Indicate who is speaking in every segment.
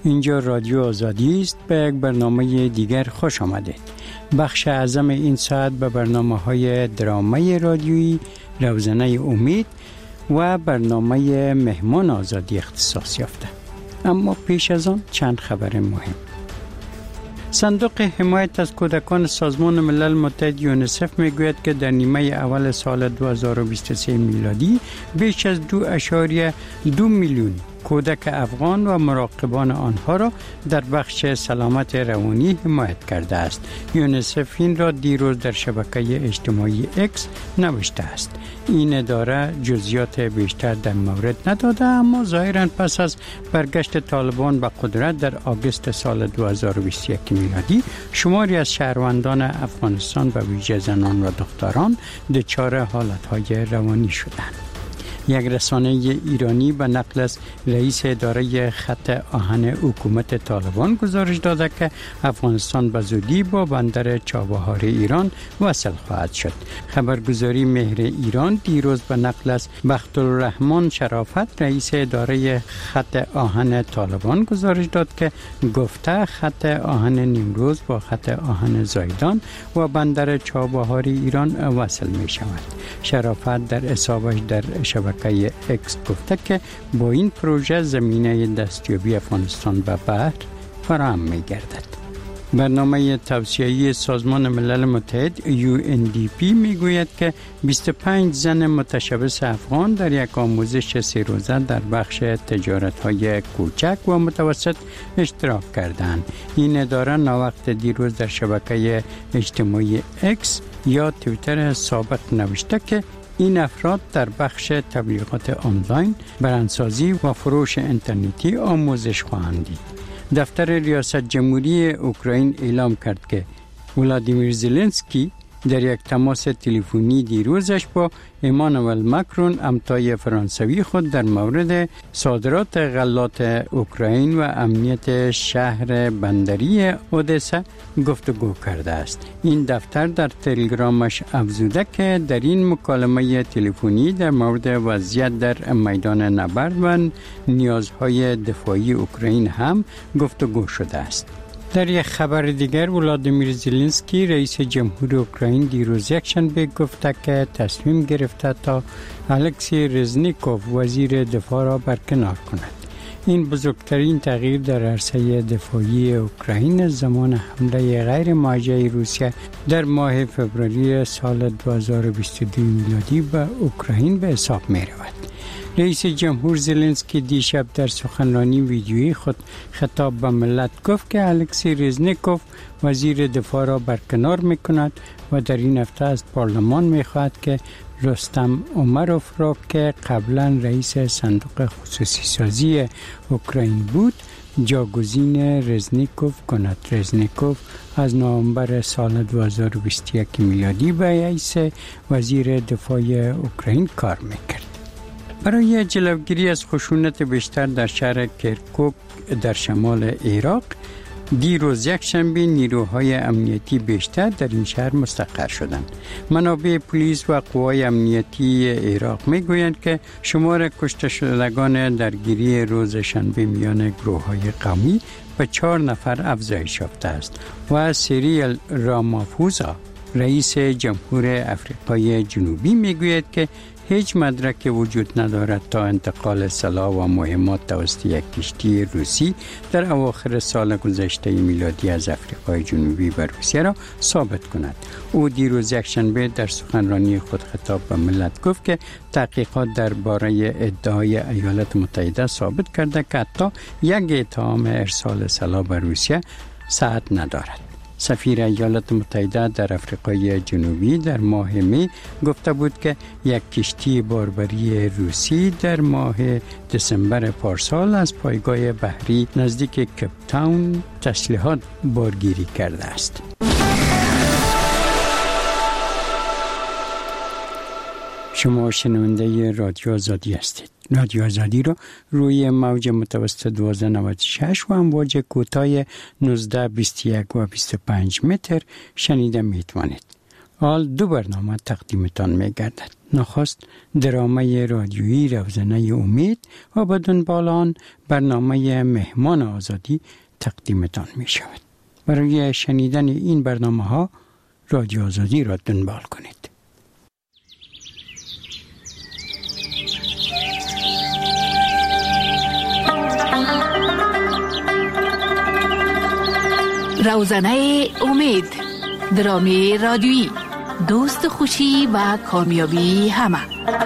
Speaker 1: اینجا رادیو آزادی است. به یک برنامه دیگر خوش آمدید. بخش اعظم این ساعت به برنامه‌های درامای رادیویی روزنه امید و برنامه مهمان آزادی اختصاص یافته. اما پیش از آن چند خبر مهم. صندوق حمایت از کودکان سازمان ملل متحد یونیسف میگوید که در نیمه اول سال 2023 میلادی بیش از 2.2 میلیون کودک افغان و مراقبان آنها را در بخش سلامت روانی حمایت کرده است. یونیسف این را دیروز در شبکه اجتماعی اکس نوشته است. این اداره جزئیات بیشتر در مورد نداده، اما ظاهراً پس از برگشت طالبان به قدرت در آگوست سال 2021 میلادی شماری از شهروندان افغانستان و ویژه زنان و دختران دچار حالتهای روانی شدند. یک رسانه ایرانی به نقل از رئیس اداره خط آهن حکومت طالبان گزارش داده که افغانستان به زودی با بندر چابهار ایران وصل خواهد شد. خبرگزاری مهر ایران دیروز به نقل از بختالرحمن شرافت رئیس اداره خط آهن طالبان گزارش داد که گفته خط آهن نیمروز با خط آهن زایدان و بندر چابهار ایران وصل می شود. شرافت در حسابش در شبکه اکس گفته که با این پروژه زمینه دستیابی افغانستان به بحر فراهم می گردد. برنامه توسعه‌ای سازمان ملل متحد UNDP میگوید که 25 زن متشبث افغان در یک آموزش 3 روزه در بخش تجارت‌های کوچک و متوسط اشتراک کردند. این اداره ناوقت دیروز در شبکه اجتماعی اکس یا توییتر سابق نوشته که این افراد در بخش تبلیغات آنلاین، برندسازی و فروش اینترنتی آموزش خواهند دید. دفتر ریاست جمهوری اوکراین اعلام کرد که ولادیمیر زلنسکی در یک تماس تلفنی دیروزش با ایمانوئل ماکرون همتای فرانسوی خود در مورد صادرات غلات اوکراین و امنیت شهر بندری اودسا گفتگو کرده است. این دفتر در تلگرامش افزوده که در این مکالمه تلفنی در مورد وضعیت در میدان نبرد و نیازهای دفاعی اوکراین هم گفتگو شده است. در یک خبر دیگر ولادیمیر زلنسکی رئیس جمهور اوکراین دیروز یکشنبه گفته که تصمیم گرفته تا الکسی رزنیکوف وزیر دفاع را برکنار کند. این بزرگترین تغییر در عرصه دفاعی اوکراین زمان حمله غیر موجه روسیه در ماه فوریه سال 2022 میلادی به اوکراین به حساب می رود. رئیس جمهور زلنسکی دیشب در سخنرانی ویدیویی خود خطاب به ملت گفت که الکسی رزنیکوف وزیر دفاع را برکنار می کند و در این هفته از پارلمان می خواهد که رستم امروف را که قبلا رئیس صندوق خصوصی سازی اوکراین بود جاگزین رزنیکوف کند. رزنیکوف از نوامبر سال 2021 میلادی به حیث وزیر دفاع اوکراین کار میکرد. برای جلوگیری از خشونت بیشتر در شهر کرکوک در شمال عراق دیروز یکشنبه نیروهای امنیتی بیشتر در این شهر مستقر شدند. منابع پلیس و قوای امنیتی عراق میگویند که شمار کشته شدگان درگیری روز شنبه میان گروه‌های قومی به 4 نفر افزایش یافته است و سیریل رامافوزا رئیس جمهور آفریقای جنوبی میگوید که هیچ مدرکی وجود ندارد تا انتقال سلاح و مهمات توسط یک کشتی روسی در اواخر سال گذشته میلادی از آفریقای جنوبی به روسیه را ثابت کند. او دیروز یکشنبه در سخنرانی خود خطاب به ملت گفت که تحقیقات درباره ادعای ایالات متحده ثابت کرده که حتی یک اتهام ارسال سلاح به روسیه صحت ندارد. سفیر ایالات متحده در آفریقای جنوبی در ماه می گفته بود که یک کشتی باربری روسی در ماه دسامبر پارسال از پایگاه بحری نزدیک کیپ تاون تسلیحات بارگیری کرده است. شما شنونده رادیو آزادی هستید. رادیو آزادی را روی موج متوسط 1296 و امواج کوتاه 19، 21 و 25 متر شنیده می توانید. حال 2 برنامه تقدیمتان می گردد. نخست درامه رادیویی روزنه امید و بدون بالان برنامه مهمان آزادی تقدیمتان می شود. برای شنیدن این برنامه ها رادیو آزادی را دنبال کنید.
Speaker 2: روزنه امید، درامه رادیویی، دوست خوشی و کامیابی همه.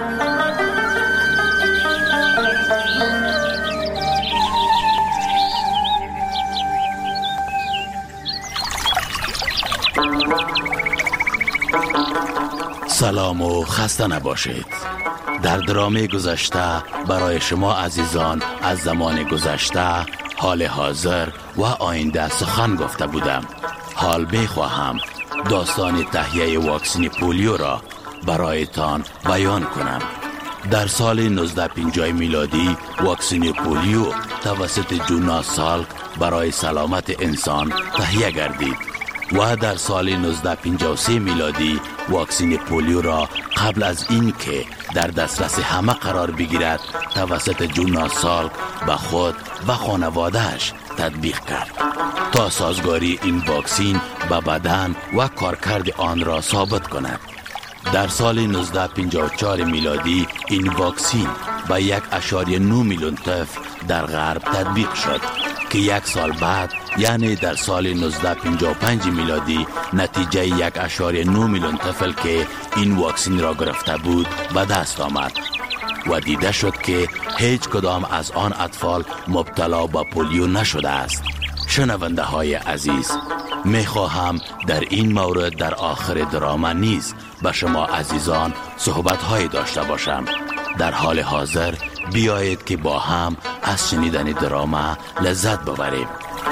Speaker 3: سلام و خسته نباشید. در درامه گذشته برای شما عزیزان از زمان گذشته، حال حاضر و آینده سخن گفته بودم. حال بخواهم داستان تهیه واکسن پولیو را برایتان بیان کنم. در سال 1950 میلادی واکسن پولیو توسط جوناس سالک برای سلامت انسان تهیه گردید و در سال 1953 میلادی واکسن پولیو را قبل از این که در دسترس همه قرار بگیرد توسط جوناس سالک به خود و خانوادهش تطبیق کرد تا سازگاری این واکسن به بدن و کارکرد آن را ثابت کند. در سال 1954 میلادی این واکسن به 1.9 میلیون طفل در غرب تطبیق شد که 1 سال بعد یعنی در سال 1955 میلادی نتیجه 1.9 میلیون طفل که این واکسن را گرفته بود به دست آمد و دیده شد که هیچ کدام از آن اطفال مبتلا به پولیو نشده است. شنونده های عزیز، می خواهم در این مورد در آخر درامه نیز به شما عزیزان صحبت های داشته باشم. در حال حاضر بیایید که با هم از شنیدن درامه لذت ببریم.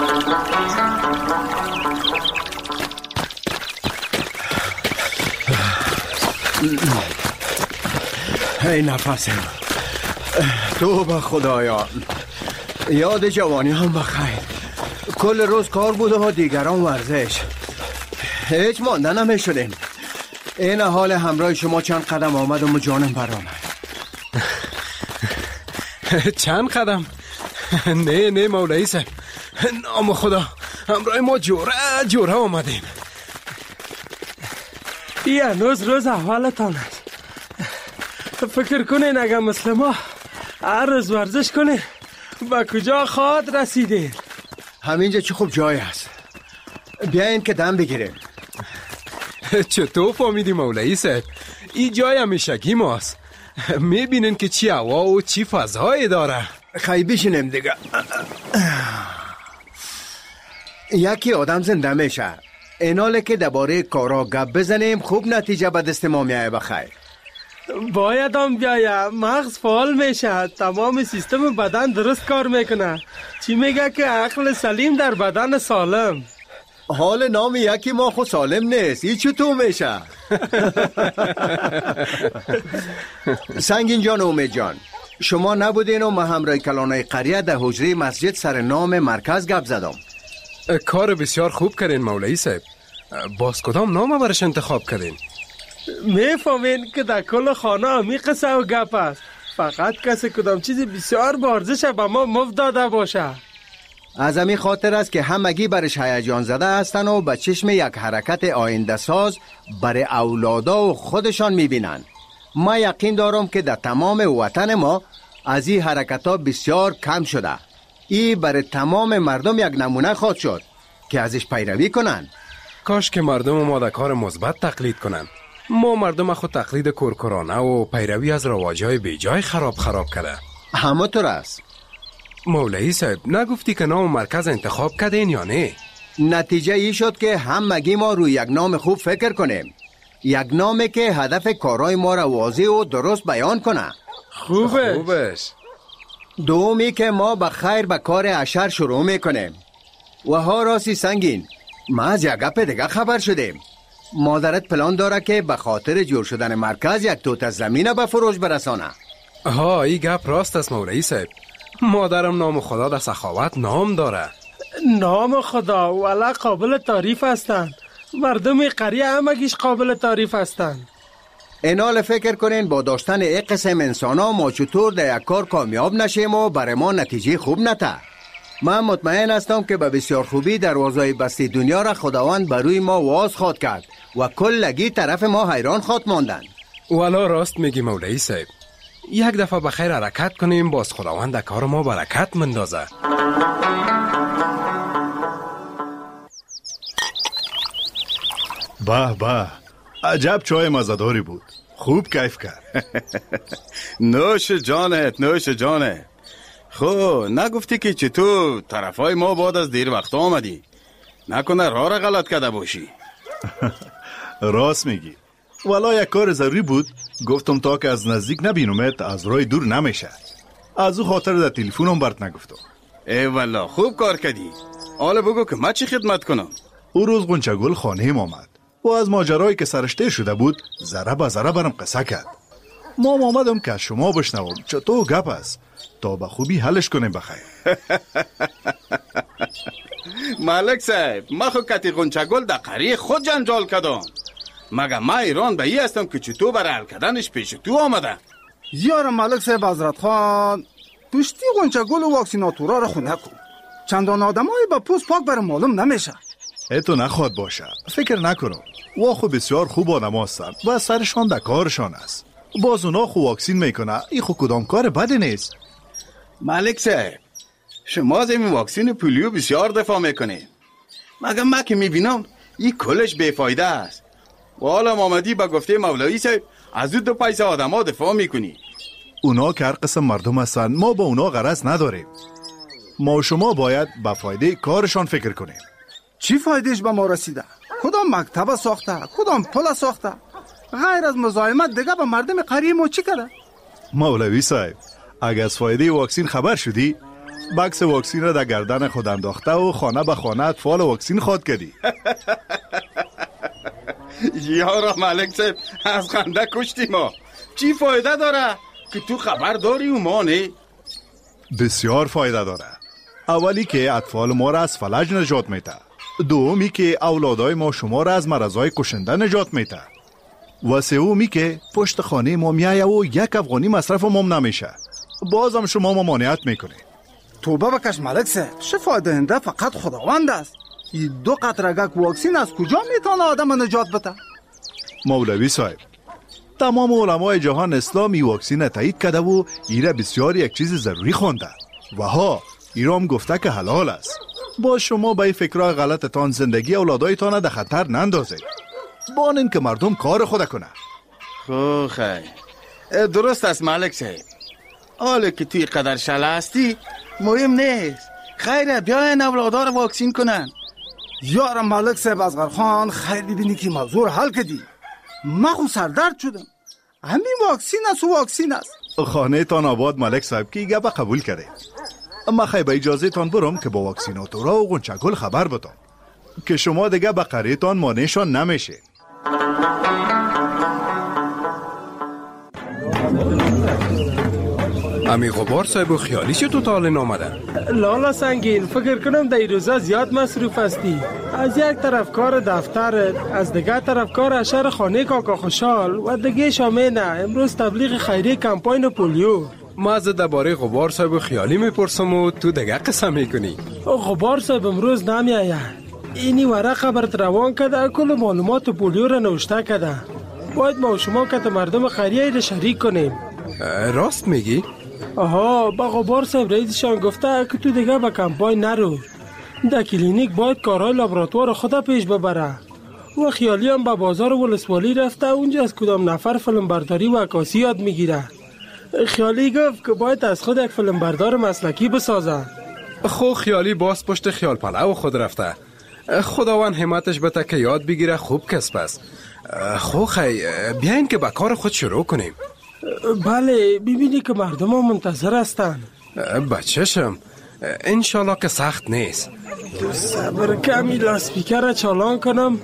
Speaker 4: هی نفسم تو به خدایان، یاد جوانی هم بخیر. کل روز کار بود و دیگران ورزش، هیچ مانده نمی شدیم. این حال همراه شما چند قدم آمد و جانم برآمد.
Speaker 5: چند قدم؟ نه مولایی صاحب، نام خدا همراه ما جوره آمدیم.
Speaker 6: این هنوز روز اولتان است. فکر کنین اگر مثل ما هر روز ورزش کنین به کجا خواهد رسیدین؟
Speaker 4: همینجا چه خوب جای است، بیاین که دم بگیریم.
Speaker 5: چطور فهمیدی مولایی صاحب؟ این جای همیشگی ماست. میبینین که چی هوا و چی فضایی داره.
Speaker 4: خیلی بشینیم دیگه. یکی آدم زنده میشه. ایناله که درباره کارا گپ بزنیم خوب نتیجه به دست ما میایه. بخیر
Speaker 6: باید هم بیایه، مغز فعال میشه، تمام سیستم بدن درست کار میکنه. چی میگه که عقل سلیم در بدن سالم.
Speaker 4: حال نام یکی ما خود سالم نیست، این چطور میشه؟ سنگین جان و امید جان، شما نبودین و ما همراه کلانای قریه در حجره مسجد سر نام مرکز گپ زدم.
Speaker 5: کار بسیار خوب کردین مولایی صاحب. باز کدام نام برش انتخاب کردین؟
Speaker 6: میفهمین که در کل خانه همی قصه و گپ است. فقط کسی کدام چیزی بسیار بارزش به ما مفت داده باشه.
Speaker 4: از همین خاطر است که همگی برش هیجان زده هستن و به چشم یک حرکت آینده ساز برای اولادا و خودشان میبینن. ما یقین دارم که در تمام وطن ما از این حرکت ها بسیار کم شده. این برای تمام مردم یک نمونه خواهد شد که ازش پیروی کنن.
Speaker 5: کاش که مردم ما در کار مثبت تقلید کنن. ما مردم خود تقلید کورکورانه و پیروی از رواجهای بیجای خراب کرده.
Speaker 4: همه طور است.
Speaker 5: مولایی صاحب، نگفتی که نام مرکز انتخاب کردین یا نه؟
Speaker 4: نتیجه ای شد که همگی ما روی یک نام خوب فکر کنیم، یک نامی که هدف کارهای ما را واضح و درست بیان کنه.
Speaker 5: خوبش.
Speaker 4: دومی که ما به خیر به کار اشر شروع میکنیم. و ها راستی سنگین، ما از یک گپ دیگه خبر شدیم. مادرت پلان داره که به خاطر جور شدن مرکز یک توت زمین به فروش برسانه.
Speaker 5: ها، این گپ راست است مولایی صاحب. مادرم نام خدا در سخاوت نام داره.
Speaker 6: نام خدا والا قابل تعریف هستند. مردم قریه همگیش قابل تعریف هستند.
Speaker 4: اینال فکر کنین با داشتن یک قسم انسان ها ما چطور در یک کار کامیاب نشیم و برای ما نتیجه خوب نته. من مطمئن هستم که به بسیار خوبی دروازه بسته دنیا را خداوند بروی ما واز خواد کرد و کلگی طرف ما حیران خواد ماندن.
Speaker 5: والا راست میگی مولوی صاحب. یک دفعه به خیر حرکت کنیم، باز خداوند در کار ما برکت مندازه.
Speaker 7: به به، عجب چای مزداری بود، خوب کیف کرد.
Speaker 3: نوش جانت، نوش جانت. خب نگفتی که چطور طرفای ما بعد از دیر وقت آمدی؟ نکنه راه را غلط کرده باشی؟
Speaker 7: راست میگی، والا یک کار ضروری بود، گفتم تا که از نزدیک نبینمت از راه دور نمیشه. از او خاطر در تلفنم برات نگفتم.
Speaker 3: ای والا خوب کار کردی. حالا بگو که من چی خدمت کنم؟
Speaker 7: او روز غنچه‌گل خانه ما آمد و از ماجرایی که سرش تیر شده بود ذره به ذره برام قصه کرد. ما آمدم که از شما بشنوم چطور گپ است تا به خوبی حلش کنیم بخیر.
Speaker 3: ملک صاحب، من خود کتی غنچه‌گل در قریه خود جنجال کردم. مگه من ایران به ای هستم که چطور برای حل کردنش پیش تو آمده؟
Speaker 8: یار ملک صاحب حضرت خان، پشتی غنچه‌گل و واکسیناتورا را خونه کن. چندان آدمای با پوست پاک برای معلوم نمیشه.
Speaker 7: تو نخواد باشه، فکر نکنم. واخو بسیار خوب آدم هستن و سرشان در کارشان است. باز اونا خو واکسین میکنه، این خو کدام کار بدی نیست.
Speaker 3: ملک صاحب، شما از این واکسین پولیو بسیار دفاع میکنه، مگه من که میبینم این کلش بیفایده است. و حالا آمدی با گفته مولوی صاحب از دو پیسه آدم ها دفاع میکنی.
Speaker 7: اونا که هر قسم مردم هستن، ما با اونا غرض نداریم. ما و شما باید به فایده کارشان فکر کنیم.
Speaker 8: چی فایدهش به ما رسیده؟ کدام مکتب ساخته؟ کدام پل ساخته؟ غیر از مزاحمت دیگه به مردم قریه ما چی کرده؟
Speaker 7: مولوی صاحب، اگر از فایده واکسین خبر شدی، بکس واکسین را در گردن خود انداخته و خانه به خانه اطفال واکسین خواد کردی.
Speaker 3: یارا ملک صاحب، از خنده کشتی ما. چی فایده داره که تو خبر داری و ما نه؟
Speaker 7: بسیار فایده داره. اولی که اطفال ما را از فلج نجات میده. دومی که اولادای ما شما را از مرضای کشنده نجات میده. و سومی که پشت خانه ما میایه و یک افغانی مصرف ما نمیشه. بازم شما ممانعت میکنه.
Speaker 8: توبه بکش ملک صاحب، شفا دهنده فقط خداوند است. این 2 قطرگک واکسین از کجا میتونه آدم نجات بده؟
Speaker 7: مولوی صاحب، تمام علمای جهان اسلامی واکسین تایید کرده و ایره بسیار یک چیز ضروری خونده و ها ایرام گفته که حلال است. با شما به فکرهای غلطتان زندگی اولادایتان در خطر نندازید. بانین که مردم کار خود کنه.
Speaker 3: خو خیر، درست است ملک صاحب. حالا که توی قدر شله هستی مهم نیست. خیره بیاین اولادار واکسین کنن.
Speaker 8: یارم ملک صاحب اصغر خان، خیر ببینی که موضوع حل کردی. من خود سردرد شدم. همین واکسین است و واکسین است.
Speaker 7: خانه تان آباد ملک صاحب که گپ قبول کرده. اما خیلی به اجازه تان برم که با واکسیناتورا و غنچه‌گل خبر بدم که شما دیگه به قریه تان مانعشان نمیشه.
Speaker 5: امی غبار صاحب و خیالی چطور تاله نامده؟
Speaker 6: لالا سنگین، فکر کنم در این روزا زیاد مصروف هستی. از یک طرف کار دفتر، از دیگه طرف کار اشر خانه کاکا خوشحال و دیگه شامینه امروز تبلیغ خیریه کمپاین پولیو.
Speaker 5: ما از درباره غبار صاحب و خیالی میپرسم و تو دیگه قسم میکنی.
Speaker 6: غبار صاحب امروز نمیایه. اینی ورقه برات روان کرده، کل معلومات پولیو را نوشته کرده. باید ما و شما که مردم خیریه را شریک کنیم.
Speaker 5: راست میگی؟
Speaker 6: آها، با غبار صاحب رئیسشان گفته که تو دیگه به کمپاین نرو. در کلینیک باید کارهای لابراتوار خدا پیش ببره. و خیالی هم به بازار ولسوالی رفته، اونجا از کدام نفر فیلم برداری و عکاسی یاد میگیره. خیالی گفت که باید از خود یک فیلم بردار مسلکی بسازه.
Speaker 5: خو خیالی باز پشت خیال پلو خود رفته. خداوند همتش بده که یاد بگیره، خوب کسب است. خو خی بیاین که به کار خود شروع کنیم.
Speaker 6: بله، ببینی که مردم ها منتظر هستن.
Speaker 5: بچشم، انشالله که سخت نیست.
Speaker 6: صبر کمی لاسپیکر را چالان کنم.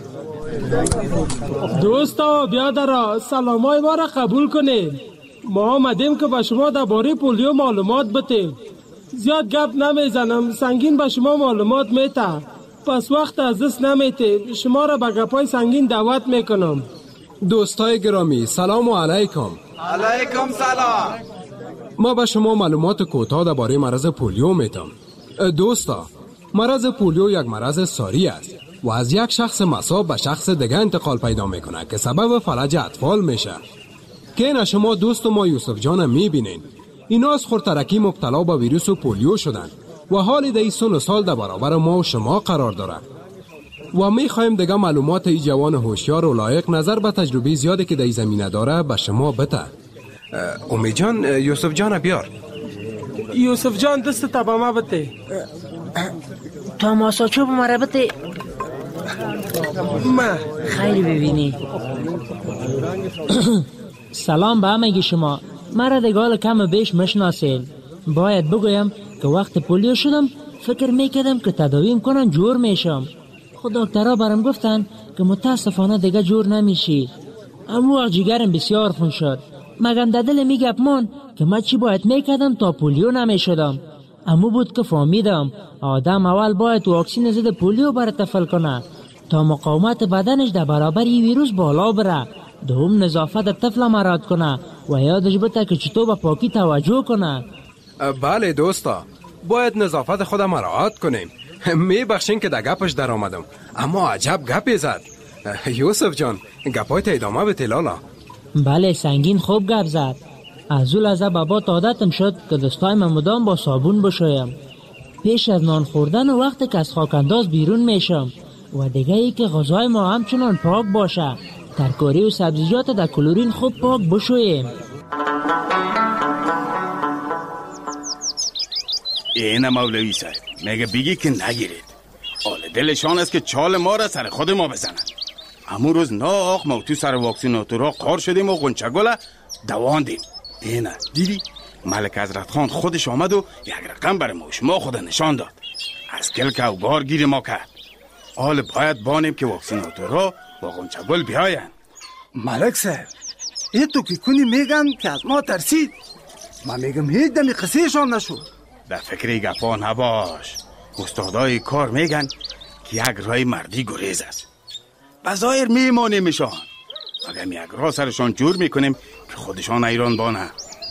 Speaker 6: دوستا بیادرها، سلامای ما را قبول کنید. ما آمدیم که به شما درباره پولیو معلومات بتیم. زیاد گپ نمیزنم، سنگین به شما معلومات میتم. پس وقت از دست نمیته. شما را به گپای سنگین دعوت میکنم.
Speaker 5: دوستای گرامی سلام علیکم.
Speaker 8: علیکم سلام.
Speaker 5: ما به شما معلومات کوتاه درباره مرض پولیو میدم. دوستا، مرض پولیو یک مرض ساری است و از یک شخص مصاب به شخص دیگه انتقال پیدا میکنه که سبب فلج اطفال میشه. که اینا شما دوست ما یوسف جان میبینین. اینا از خورترکی مبتلا به ویروس پولیو شدن و حال در سن و سال در برابر ما و شما قرار داره. و میخوایم دیگه معلومات ای جوان هوشیار و لایق نظر به تجربه زیادی که در زمینه داره به شما بده. امید جان، یوسف جان بیار.
Speaker 6: یوسف جان دست تا به ما بده.
Speaker 9: تا ماساچوب مرا بده.
Speaker 6: ما
Speaker 9: خیلی ببینی. سلام به همگی شما. مرا دیگه کم بیش مشناسین. باید بگویم که وقت پولیو شدم فکر میکردم که تداویم کنم جور میشم. خود دکترها برام گفتن که متاسفانه دیگه جور نمیشی. اما وقت جگرم بسیار خون شد. مگم در دل میگپ من که من چی باید میکردم تا پولیو نمیشدم. اما بود که فهمیدم آدم اول باید واکسین ضد پولیو برای طفل کنه تا مقاومت بدنش در برابر این ویروس بالا بره. دوم نظافت طفل مراعات کنه و یادش بده که چطور به پاکی توجه کنه.
Speaker 5: بله دوستا، باید نظافت خودم مراعات کنیم. میبخشین که در گپش در آمدم، اما عجب گپی زد. یوسف جان، گپایت ادامه بده لالا.
Speaker 9: بله سنگین خوب گپ زد. از اون لحظه بابا عادتم شد که دستای من مدام با صابون بشویم. پیش از نان خوردن و وقتی که از خاک انداز بیرون میشم و دیگه ای که غذای ما همچنان پاک باشه. ترکاری و سبزیجات در کلورین خوب پاک بشویم.
Speaker 3: این مولوی صاحب میگه بگی که نگیرید. حال دلشان است که چال ما را سر خود ما بزنن. همون روز ناخ ما تو سر واکسیناتورها قار شدیم و غنچگل دواندیم. اینه دیدی ملک حضرت خان خودش آمد و یک رقم برای ما شما خود نشان داد. از کلک و گار گیر ما کرد. حال باید بانیم که واکسیناتورها با غنچگل بیاین.
Speaker 8: ملک صاحب این تو که کنی میگن که از ما ترسید. من میگم هیچ دمی قصهشان نشد.
Speaker 3: در فکر گپا نباش. استادای کار میگن که یک رای مردی گریز است. بظاهر میمانیمشان مگم یک راه سرشان جور میکنیم که خودشان ایران بانه.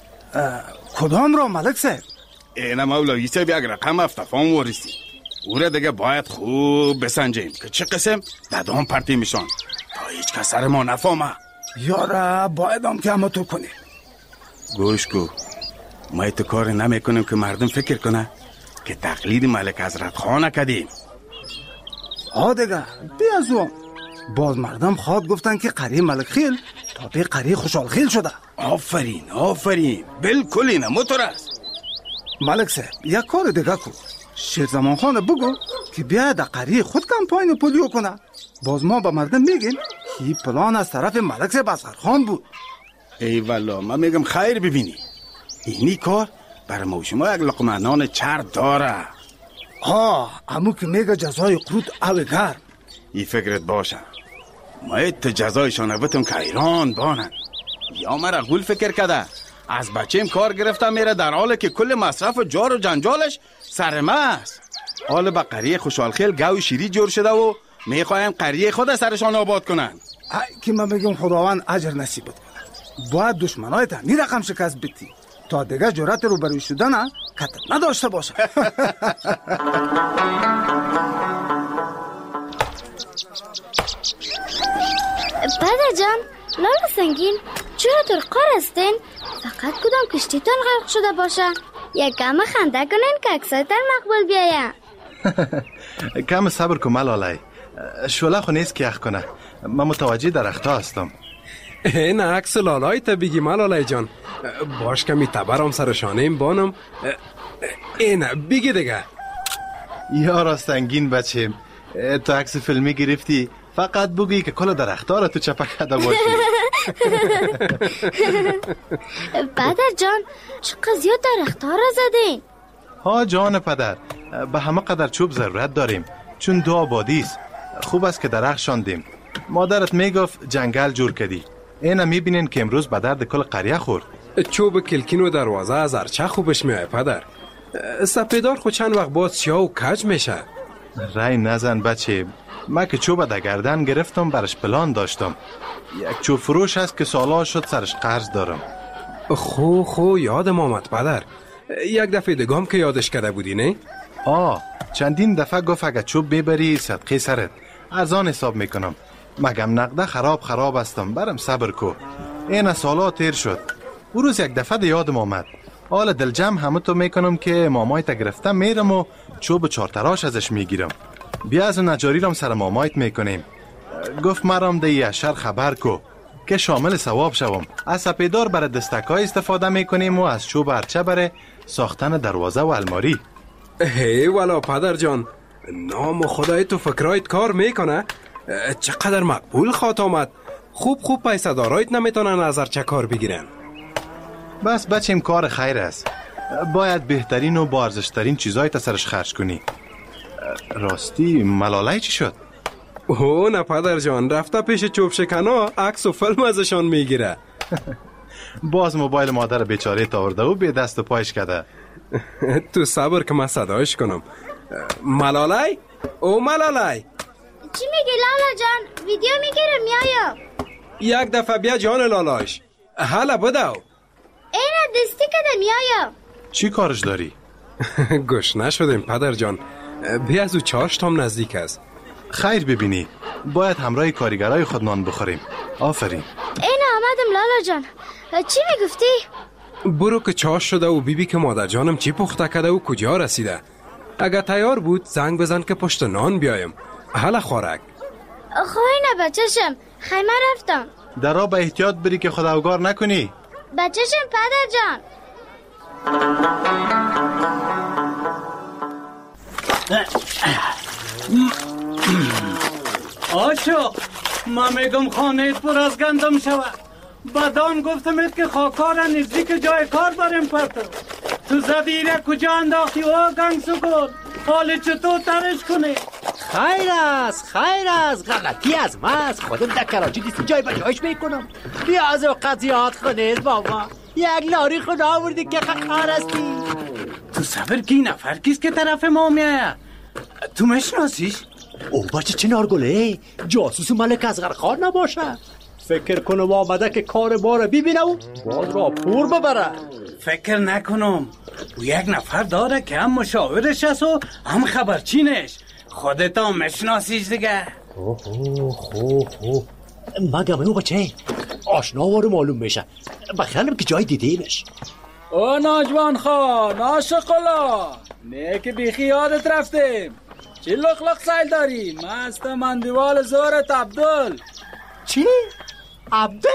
Speaker 8: کدام را ملک صاحب؟
Speaker 3: اینه مولوی صاحب یک رقم افتفام وارسی. او را دیگه باید خوب بسنجیم که چه قسم ددام پرتی میشان تا هیچ کس سر ما نفهمه.
Speaker 8: یاره باید هم که همه تو کنیم.
Speaker 3: گوش کو، ما ایتو کار نمی کنیم که مردم فکر کنه که تقلید ملک حضرت خان کدیم.
Speaker 8: ها دیگه بیازوام باز مردم خواد گفتن که قری ملک خیل تا به قری خوشحال خیل شده.
Speaker 3: آفرین آفرین، بالکل اینه موتور است.
Speaker 8: ملک صاحب یک کار دیگه کو، شیرزمان خان بگو که بیا در قری خود کمپاین پولیو کنه. باز ما با مردم میگیم این پلان از طرف ملک صاحب اصغر خان بود.
Speaker 3: ای والا من میگم خیر ببینی اینی کار برای ما شما یک لقمه نان چرب داره.
Speaker 8: امو که میگه جزای قروت او گرم.
Speaker 3: ای فکرت باشه ما ایت جزایشان بتم که ایران بانن. یا مرا غول فکر کده از بچیم کار گرفتم میره در حاله که کل مصرف جار و جنجالش سرمه است. حال با قریه خوشحال خیل گوی شیری جور شده و میخوایم قریه خود سرشان آباد کنن.
Speaker 8: که من بگم خداوند اجر نصیبت کنه. باید دشمنای تنی رقم شکست بیتی تا دیگه جرأت رو بروی شدن کتر نداشته باشه.
Speaker 10: پدر جان، لالا سنگین چرا ترقار هستین؟ فقط کدام کشتیتان غرق شده باشه. یک کم خنده کنین که اکسایتر مقبول بیایم.
Speaker 7: کم صبر کن ملاله، شوله خو نیست که یخ کنه. من متوجه درختا هستم.
Speaker 5: این عکس لالای تا بگی ملاله جان. باش کمی تبرم سرشانیم بانم. این بگی دیگه.
Speaker 7: یارا سنگین بچیم، تو عکس فیلمی گرفتی فقط بگی که کل درختا را تو چپک کده باشی.
Speaker 10: پدر جان چقدر زیاد درختا را زدین؟
Speaker 7: ها جان پدر، به همه قدر چوب ضرورت داریم چون دو آبادی است. خوب است که درخت شاندیم. مادرت میگفت جنگل جور کردی. اینا میبینین که امروز به درد کل قریه خورد.
Speaker 5: چوب کلکین و دروازه از ارچه خوبش میای پدر. سپیدار خود چند وقت بعد سیاه و کج میشه.
Speaker 7: رای نزن بچه. من که چوب در گردن گرفتم برش پلان داشتم. یک چوب فروش هست که سالها شد سرش قرض دارم.
Speaker 5: خو یادم آمد پدر. یک دفعه دگام که یادش کرده بودی نه؟
Speaker 7: چندین دفعه گفت اگه چوب ببری صدقه سرت ارزان حساب میکنم. مگم نقده خراب هستم، برم صبر کو. این سالا تیر شد. او روز یک دفعه یادم آمد. حالا دلجم همه تو میکنم که مامایت گرفتم میرم و چوب چارتراش ازش میگیرم. بیا از نجاری رم سر مامایت میکنیم. گفت مرام ده یشر خبر کو که شامل ثواب شوم. از سپیدار برای دستکای استفاده میکنیم و از چوب ارچه برای ساختن دروازه و الماری.
Speaker 5: هی والا پدر جان، نام خدای تو فکرایت کار میکنه. چقدر مقبول خواهد آمد. خوب پیسه دارایت نمیتونن از ارچه کار بگیرن.
Speaker 7: بس بچیم کار خیر است. باید بهترین و با ارزشترین چیزای تا سرش خرج کنی. راستی ملالای چی شد؟
Speaker 5: نه پدر جان، رفته پیش چوب شکنا عکس و فیلم ازشان میگیره.
Speaker 7: باز موبایل مادر بیچاره تاورده و به دست و پایش کرده.
Speaker 5: تو صبر که من صدایش کنم. ملالای؟ او ملالای،
Speaker 10: چی میگی لالا جان؟ ویدیو میگیره میایم.
Speaker 5: یک دفعه بیا جان لالایش. حالا بدو.
Speaker 10: اینه دستی کده میایم.
Speaker 7: چی کارش داری؟
Speaker 5: گوش نشدیم پدر جان. بیا از او چاشتام نزدیک است.
Speaker 7: خیر ببینی، باید همراه کارگرای خود نان بخوریم. آفرین.
Speaker 10: اینه آمدم لالا جان. چی میگفتی؟
Speaker 5: برو که چاش شده و بیبی که مادر جانم چی پخته کرده و کجا رسیده. اگه تیار بود زنگ بزن که پشت نان بیایم. حالا خورک.
Speaker 10: خوینه بچشم، خیمه رفتم.
Speaker 7: درا به احتیاط بری که خداوگار نکنی.
Speaker 10: بچشم پدر جان.
Speaker 6: آشو، من میگم خانهت پر از گندم شود. بدان گفتمت که خاکار نزدیک جای کار بریم پرتو. تو زدیره کجا انداختی او گنگسو کن. حال چطور ترش کنی؟
Speaker 11: خیر است غلطی از من. خودم در کراچی دیستی جای بجایش میکنم. بیا از اوقات زیاد کنید بابا. یک لاری خدا آوردی که خار هستی.
Speaker 6: تو صبر کی نفر کیست که طرف ما میایه؟ تو مشناسیش؟
Speaker 11: او بچه چنارگله جاسوس ملک اصغر خان نباشه. فکر کنم آمده که کار ما را ببینه و باز را پور ببره.
Speaker 6: فکر نکنم. او یک نفر داره که هم مشاورش است و هم خبرچینش. خودت هم مشناسیش دیگه.
Speaker 11: خوب مگم او بچه آشنا وارو معلوم میشه. بخیالم که جای دیدیمش.
Speaker 12: او ناجوان خان آشقلا نه که بیخی یادت رفتیم. چی لخ سیل داری؟ مست من دیوال زورت عبدال.
Speaker 11: چی؟ عبدال؟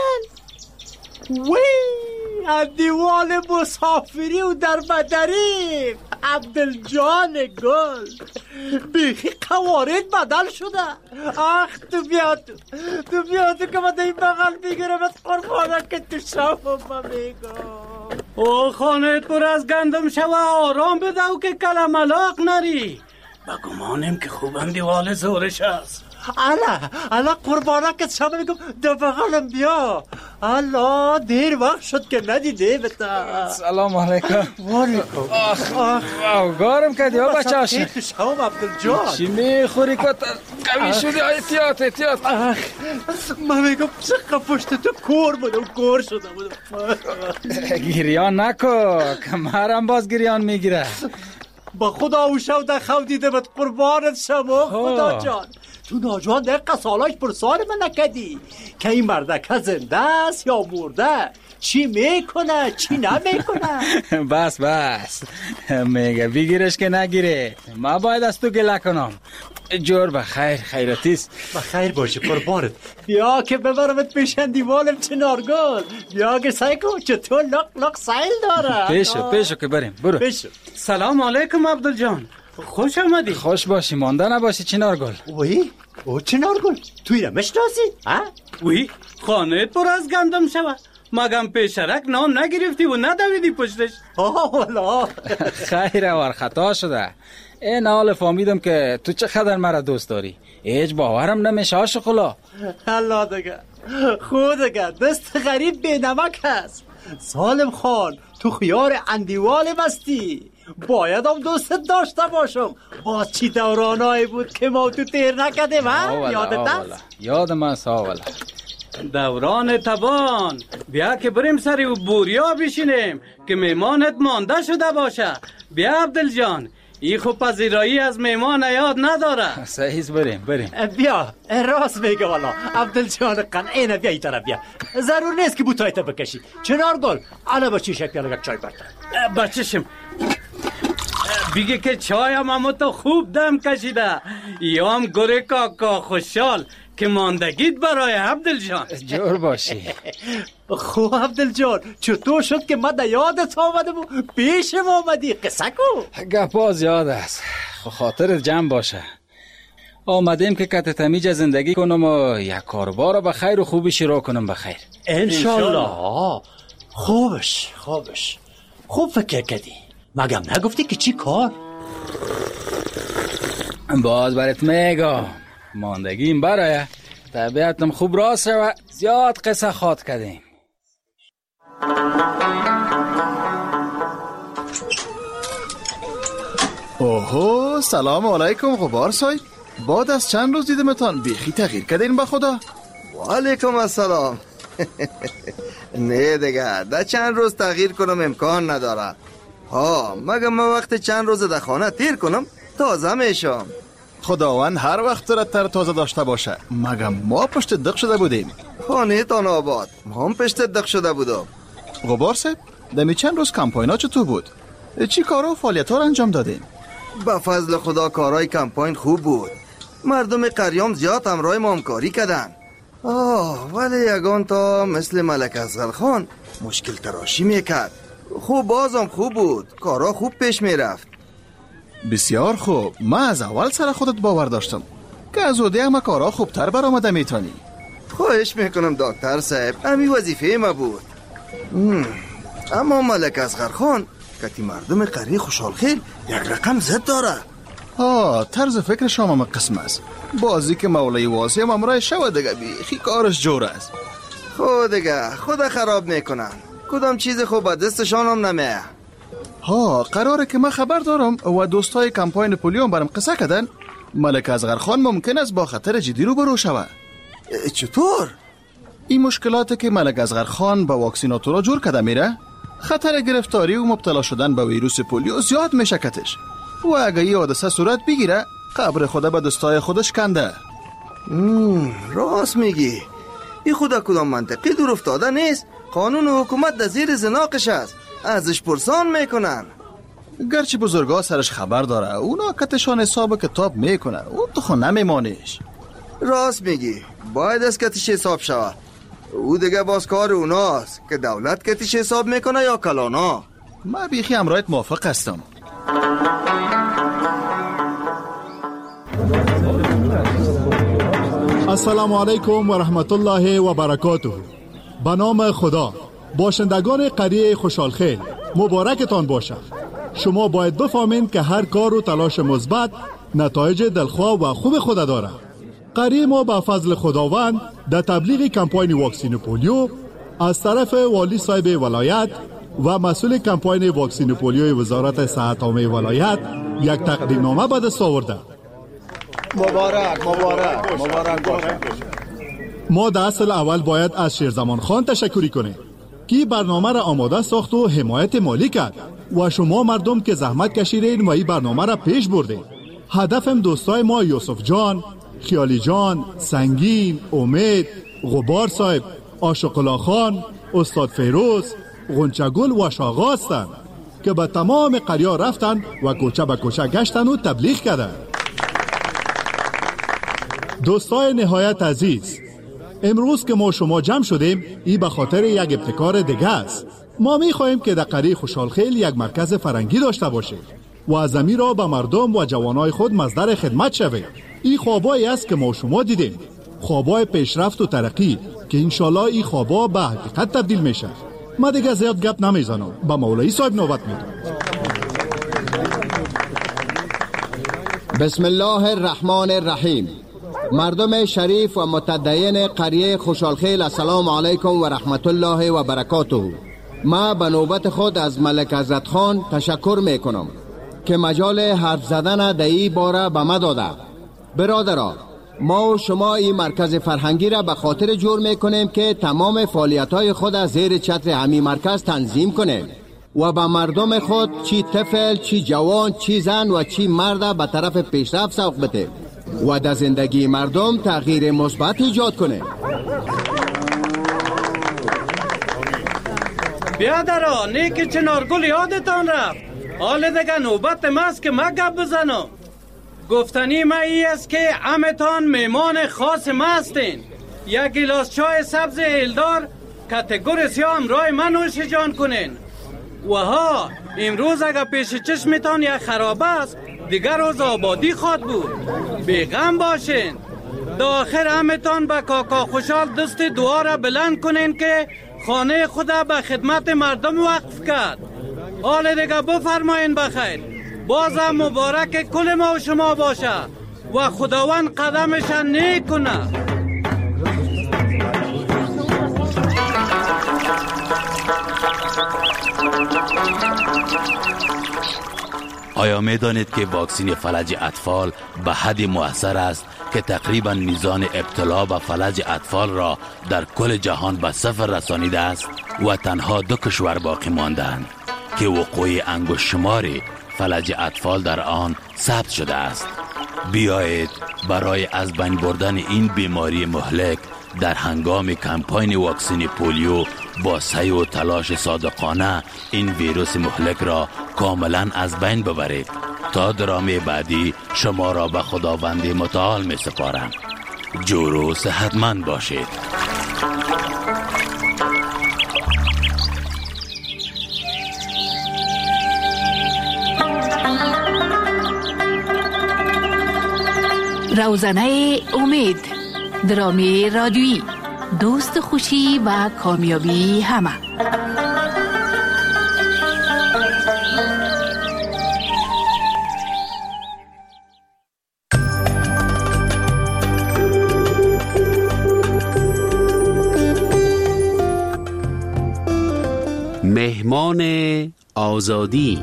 Speaker 11: وی دیوال مسافری و در بدری عبدال جان گل بیخی قوارد بدل شده. آخ تو بیاد که من این بغل بگیرم از قربانه که تو شما میگم.
Speaker 6: او خانهت پر از گندم شوه آرام بدو که کلملاق نری. بگمانم که خوبم دیوال زورش است.
Speaker 11: الا قربانه که شما میگم دو بغلم بیا. الا دیر وقت شد که ندیده بتا.
Speaker 12: سلام علیکم.
Speaker 11: وعلیکم.
Speaker 12: آخ گارم کردی ها بچه هاشی.
Speaker 11: تو شما عبدالجان
Speaker 12: چی میخوری که قوی شدی؟ احتیاط.
Speaker 11: من میگم چقدر پشت تو کور بودم کور شده بودم.
Speaker 12: گریان نکو که مرم باز گریان میگیره.
Speaker 11: با خدا او شو در خو دیده بد قربانت شما خدا جان. تو ناجوان دقیقه سالاش پر سال من نکدی که این مردکه زنده است یا مرده. چی میکنه چی نمیکنه.
Speaker 12: بس میگه بگیرش که نگیره. ما باید از تو گله کنم. جور بخیر خیراتیست.
Speaker 11: بخیر باشه قربانت. بیا که ببرمت پیشن دیوالم چنارگل. بیا که سعی کن چطور لق سیل داره.
Speaker 12: پیشو که بریم برو.
Speaker 11: پیشو.
Speaker 6: سلام علیکم عبدالجان. خوش آمدی.
Speaker 12: خوش باشی مانده نباشی چنارگل.
Speaker 11: وی او چنارگل توی را مشناسی؟
Speaker 6: وی خانهت پر از گندم شود. مگم پیشرک نام نگرفتی و ندویدی پشتش.
Speaker 11: والا
Speaker 12: خیره ور خطا شده. این حال فهمیدم که تو چقدر مرا دوست داری. هیچ باورم نمیشه آشقلا.
Speaker 11: الله دیگه خود دیگه دست غریب بی نمک هست. سالم خان تو خیار اندیوال مستی. باید هم دوستت داشته باشم. باز چی دورانایی بود که ما تو تیر نکدیم ها؟ یادت است؟
Speaker 12: یادم است آولا. دوران تبان، بیا که بریم سری و بوریا بشینیم که میمانت مانده شده باشه. بیا عبدالجان، ای خوب پذیرایی از میمان یاد نداره.
Speaker 13: صحیح، بریم.
Speaker 11: بیا راست میگه والا. عبدالجان قنعینه، بیا ای طرف بیا. ضرور نیست که بوتایت بکشی. چنار گل انا با چی شکل لگت چای برده
Speaker 12: بچشم بگه که چای هم تو خوب دم کشیده. یا هم گره کاکا خوشحال که ماندگیت برای عبدالجان.
Speaker 13: جور باشی.
Speaker 11: خوب عبدالجان، چطور شد که من یادت آمده بود پیشم آمدی؟ قصه کو.
Speaker 13: گپاز یاد است، خاطرت جمع باشه. آمدیم که کت تمیج زندگی کنم و یک کاربار رو به خیر و خوبی شروع کنم به خیر.
Speaker 11: انشالله. خوبش خوب فکر کردی. مگم نگفتی که چی کار؟
Speaker 13: باز برات میگم، ماندگیم برای طبیعتم خوب راست و زیاد قصه خاط کردیم.
Speaker 7: اوهو، سلام علیکم غبار صاحب. بعد از چند روز دیدمتان بیخی تغییر کردین به خدا.
Speaker 14: و علیکم السلام. نه دیگه، ده چند روز تغییر کنم امکان نداره. مگه من وقت چند روز در خانه تیر کنم تازه میشم.
Speaker 7: خداوند هر وقت را تر تازه داشته باشه. مگه ما پشت دق شده بودیم؟
Speaker 14: خانه تان آباد، ما هم پشت دق شده بودم.
Speaker 7: غبار صاحب، دمی چند روز کمپاین ها چطور بود؟ چی کارا و فعالیت ها را انجام دادین؟
Speaker 14: به فضل خدا کارهای کمپاین خوب بود. مردم قریام زیاد همراه ما همکاری کردن. ولی یگان تا مثل ملک اصغر خان مشکل تراشی میکرد. خوب بازم خوب بود، کارا خوب پیش میرفت.
Speaker 7: بسیار خوب. من از اول سر خودت باور داشتم که از اوده همه کارا خوبتر برآمده میتونی.
Speaker 14: خواهش میکنم دکتر صاحب، همین وظیفه ما بود. اما ملک اصغر خان کتی مردم قریه خوشحال خیل یک رقم زد داره.
Speaker 7: طرز فکر شما من قسم است. بازی که مولای واسی هم امرای شود دیگه بیخی کارش جور است.
Speaker 14: خود دیگه خدا خراب میکنن. کدام چیز خوب دستشان هم نمیه.
Speaker 7: قراره که من خبر دارم و دوستای کمپاین پولیوم برام قصه کردن ملک اصغر خان ممکن است با خطر جدی رو برو شود.
Speaker 14: چطور؟
Speaker 7: این مشکلاتی که ملک اصغر خان با واکسیناتورا جور کرده میره، خطر گرفتاری و مبتلا شدن به ویروس پولیو زیاد میشه کتش. و اگه یه حادثه صورت بگیره قبر خدا به دستای خودش کنده.
Speaker 14: راست میگی. این خدا کدام منطقی دور افتاده نیست. قانون و حکومت در زیر زناقش است، ازش پرسان میکنن.
Speaker 7: گرچه بزرگا سرش خبر داره، اونا کتشان حساب کتاب میکنن، اون تو خود نمیمانیش.
Speaker 14: راست میگی، باید از کتش حساب شود. او دیگه باز کار اوناست که دولت کتش حساب میکنه یا کلانا.
Speaker 7: من بیخی امرایت موافق هستم.
Speaker 15: السلام علیکم و رحمت الله و برکاته. به نام خدا. باشندگان قریه خوشحالخیل، مبارکتان باشد. شما باید بفهمین که هر کار و تلاش مثبت نتایج دلخواه و خوب خود داره. قریه ما به فضل خداوند در تبلیغ کمپاین واکسین پولیو از طرف والی صاحب ولایت و مسئول کمپاین واکسین پولیو وزارت صحت عامه ولایت یک تقدیم نامه به دست آورده.
Speaker 14: مبارک باشه.
Speaker 15: ما در اصل اول باید از شیرزمان خان تشکری کنیم که برنامه را آماده ساخت و حمایت مالی کرد و شما مردم که زحمت کشیدین و این برنامه را پیش بردین. هدفم دوستای ما یوسف جان، خیالی جان، سنگین، امید، غبار صاحب، عاشق خان، استاد فیروز، غنچگل و شاغا هستند که به تمام قریه رفتن و کوچه به کوچه گشتن و تبلیغ کردن. دوستای نهایت عزیز، امروز که ما شما جمع شدیم این به خاطر یک ابتکار دیگه است. ما میخواهیم که در قریه خوشحالخیل یک مرکز فرنگی داشته باشیم و از زمین را به مردم و جوانای خود مصدر خدمت شویم. این خوابایی است که ما شما دیدیم، خوابای پیشرفت و ترقی که انشالله این خوابا به حقیقت تبدیل میشه. ما دیگه زیاد گپ نمیزنم، با مولایی صاحب نوبت میدم.
Speaker 4: بسم الله الرحمن الرحیم. مردم شریف و متدین قریه خوشحالخیل، السلام علیکم و رحمت الله و برکاته. ما به نوبت خود از ملک عزت خان تشکر میکنم که مجال حرف زدن در این باره به ما داده. برادران، ما و شما این مرکز فرهنگی را به خاطر جور میکنیم که تمام فعالیت‌های خود از زیر چتر همین مرکز تنظیم کنیم و به مردم خود چی طفل، چی جوان، چی زن و چی مرد به طرف پیشرفت سوق بده و در زندگی مردم تغییر مثبت ایجاد کنه.
Speaker 12: بیادران، نیکی چنارگل یادتان رفت. حال دیگه نوبت ماست که ما گپ بزنم. گفتنی ما ای است که همتان میمان خاص ما هستین. یک گلاس چای سبز ایلدار کاتگوری سیاه همراه من نوش جان کنین. و ها، امروز اگر پیش چشمتان یک خراب است، دیگر روز آبادی خواد بود. بیغم باشین. در آخر همتان به کاکا خوشحال دست دعا را بلند کنین که خانه خدا به خدمت مردم وقف کرد. حال دیگه بفرمایین بخیر. بازم مبارک کل ما و شما باشه و خداوند قدمشان نیک کنه.
Speaker 3: آیا می دانید که واکسین فلج اطفال به حد مؤثر است که تقریبا میزان ابتلا به فلج اطفال را در کل جهان به صفر رسانیده است و تنها 2 کشور باقی ماندند که وقوع انگشت شمار فلج اطفال در آن ثبت شده است. بیایید برای از بین بردن این بیماری مهلک در هنگام کمپاین واکسین پولیو با سعی و تلاش صادقانه این ویروس مهلک را کاملا از بین ببرید. تا درامه بعدی شما را به خداوند متعال می سپارم. جور و صحتمند باشید.
Speaker 2: روزنه امید، درامی رادیویی، دوست خوشی و کامیابی همه.
Speaker 16: مهمان آزادی.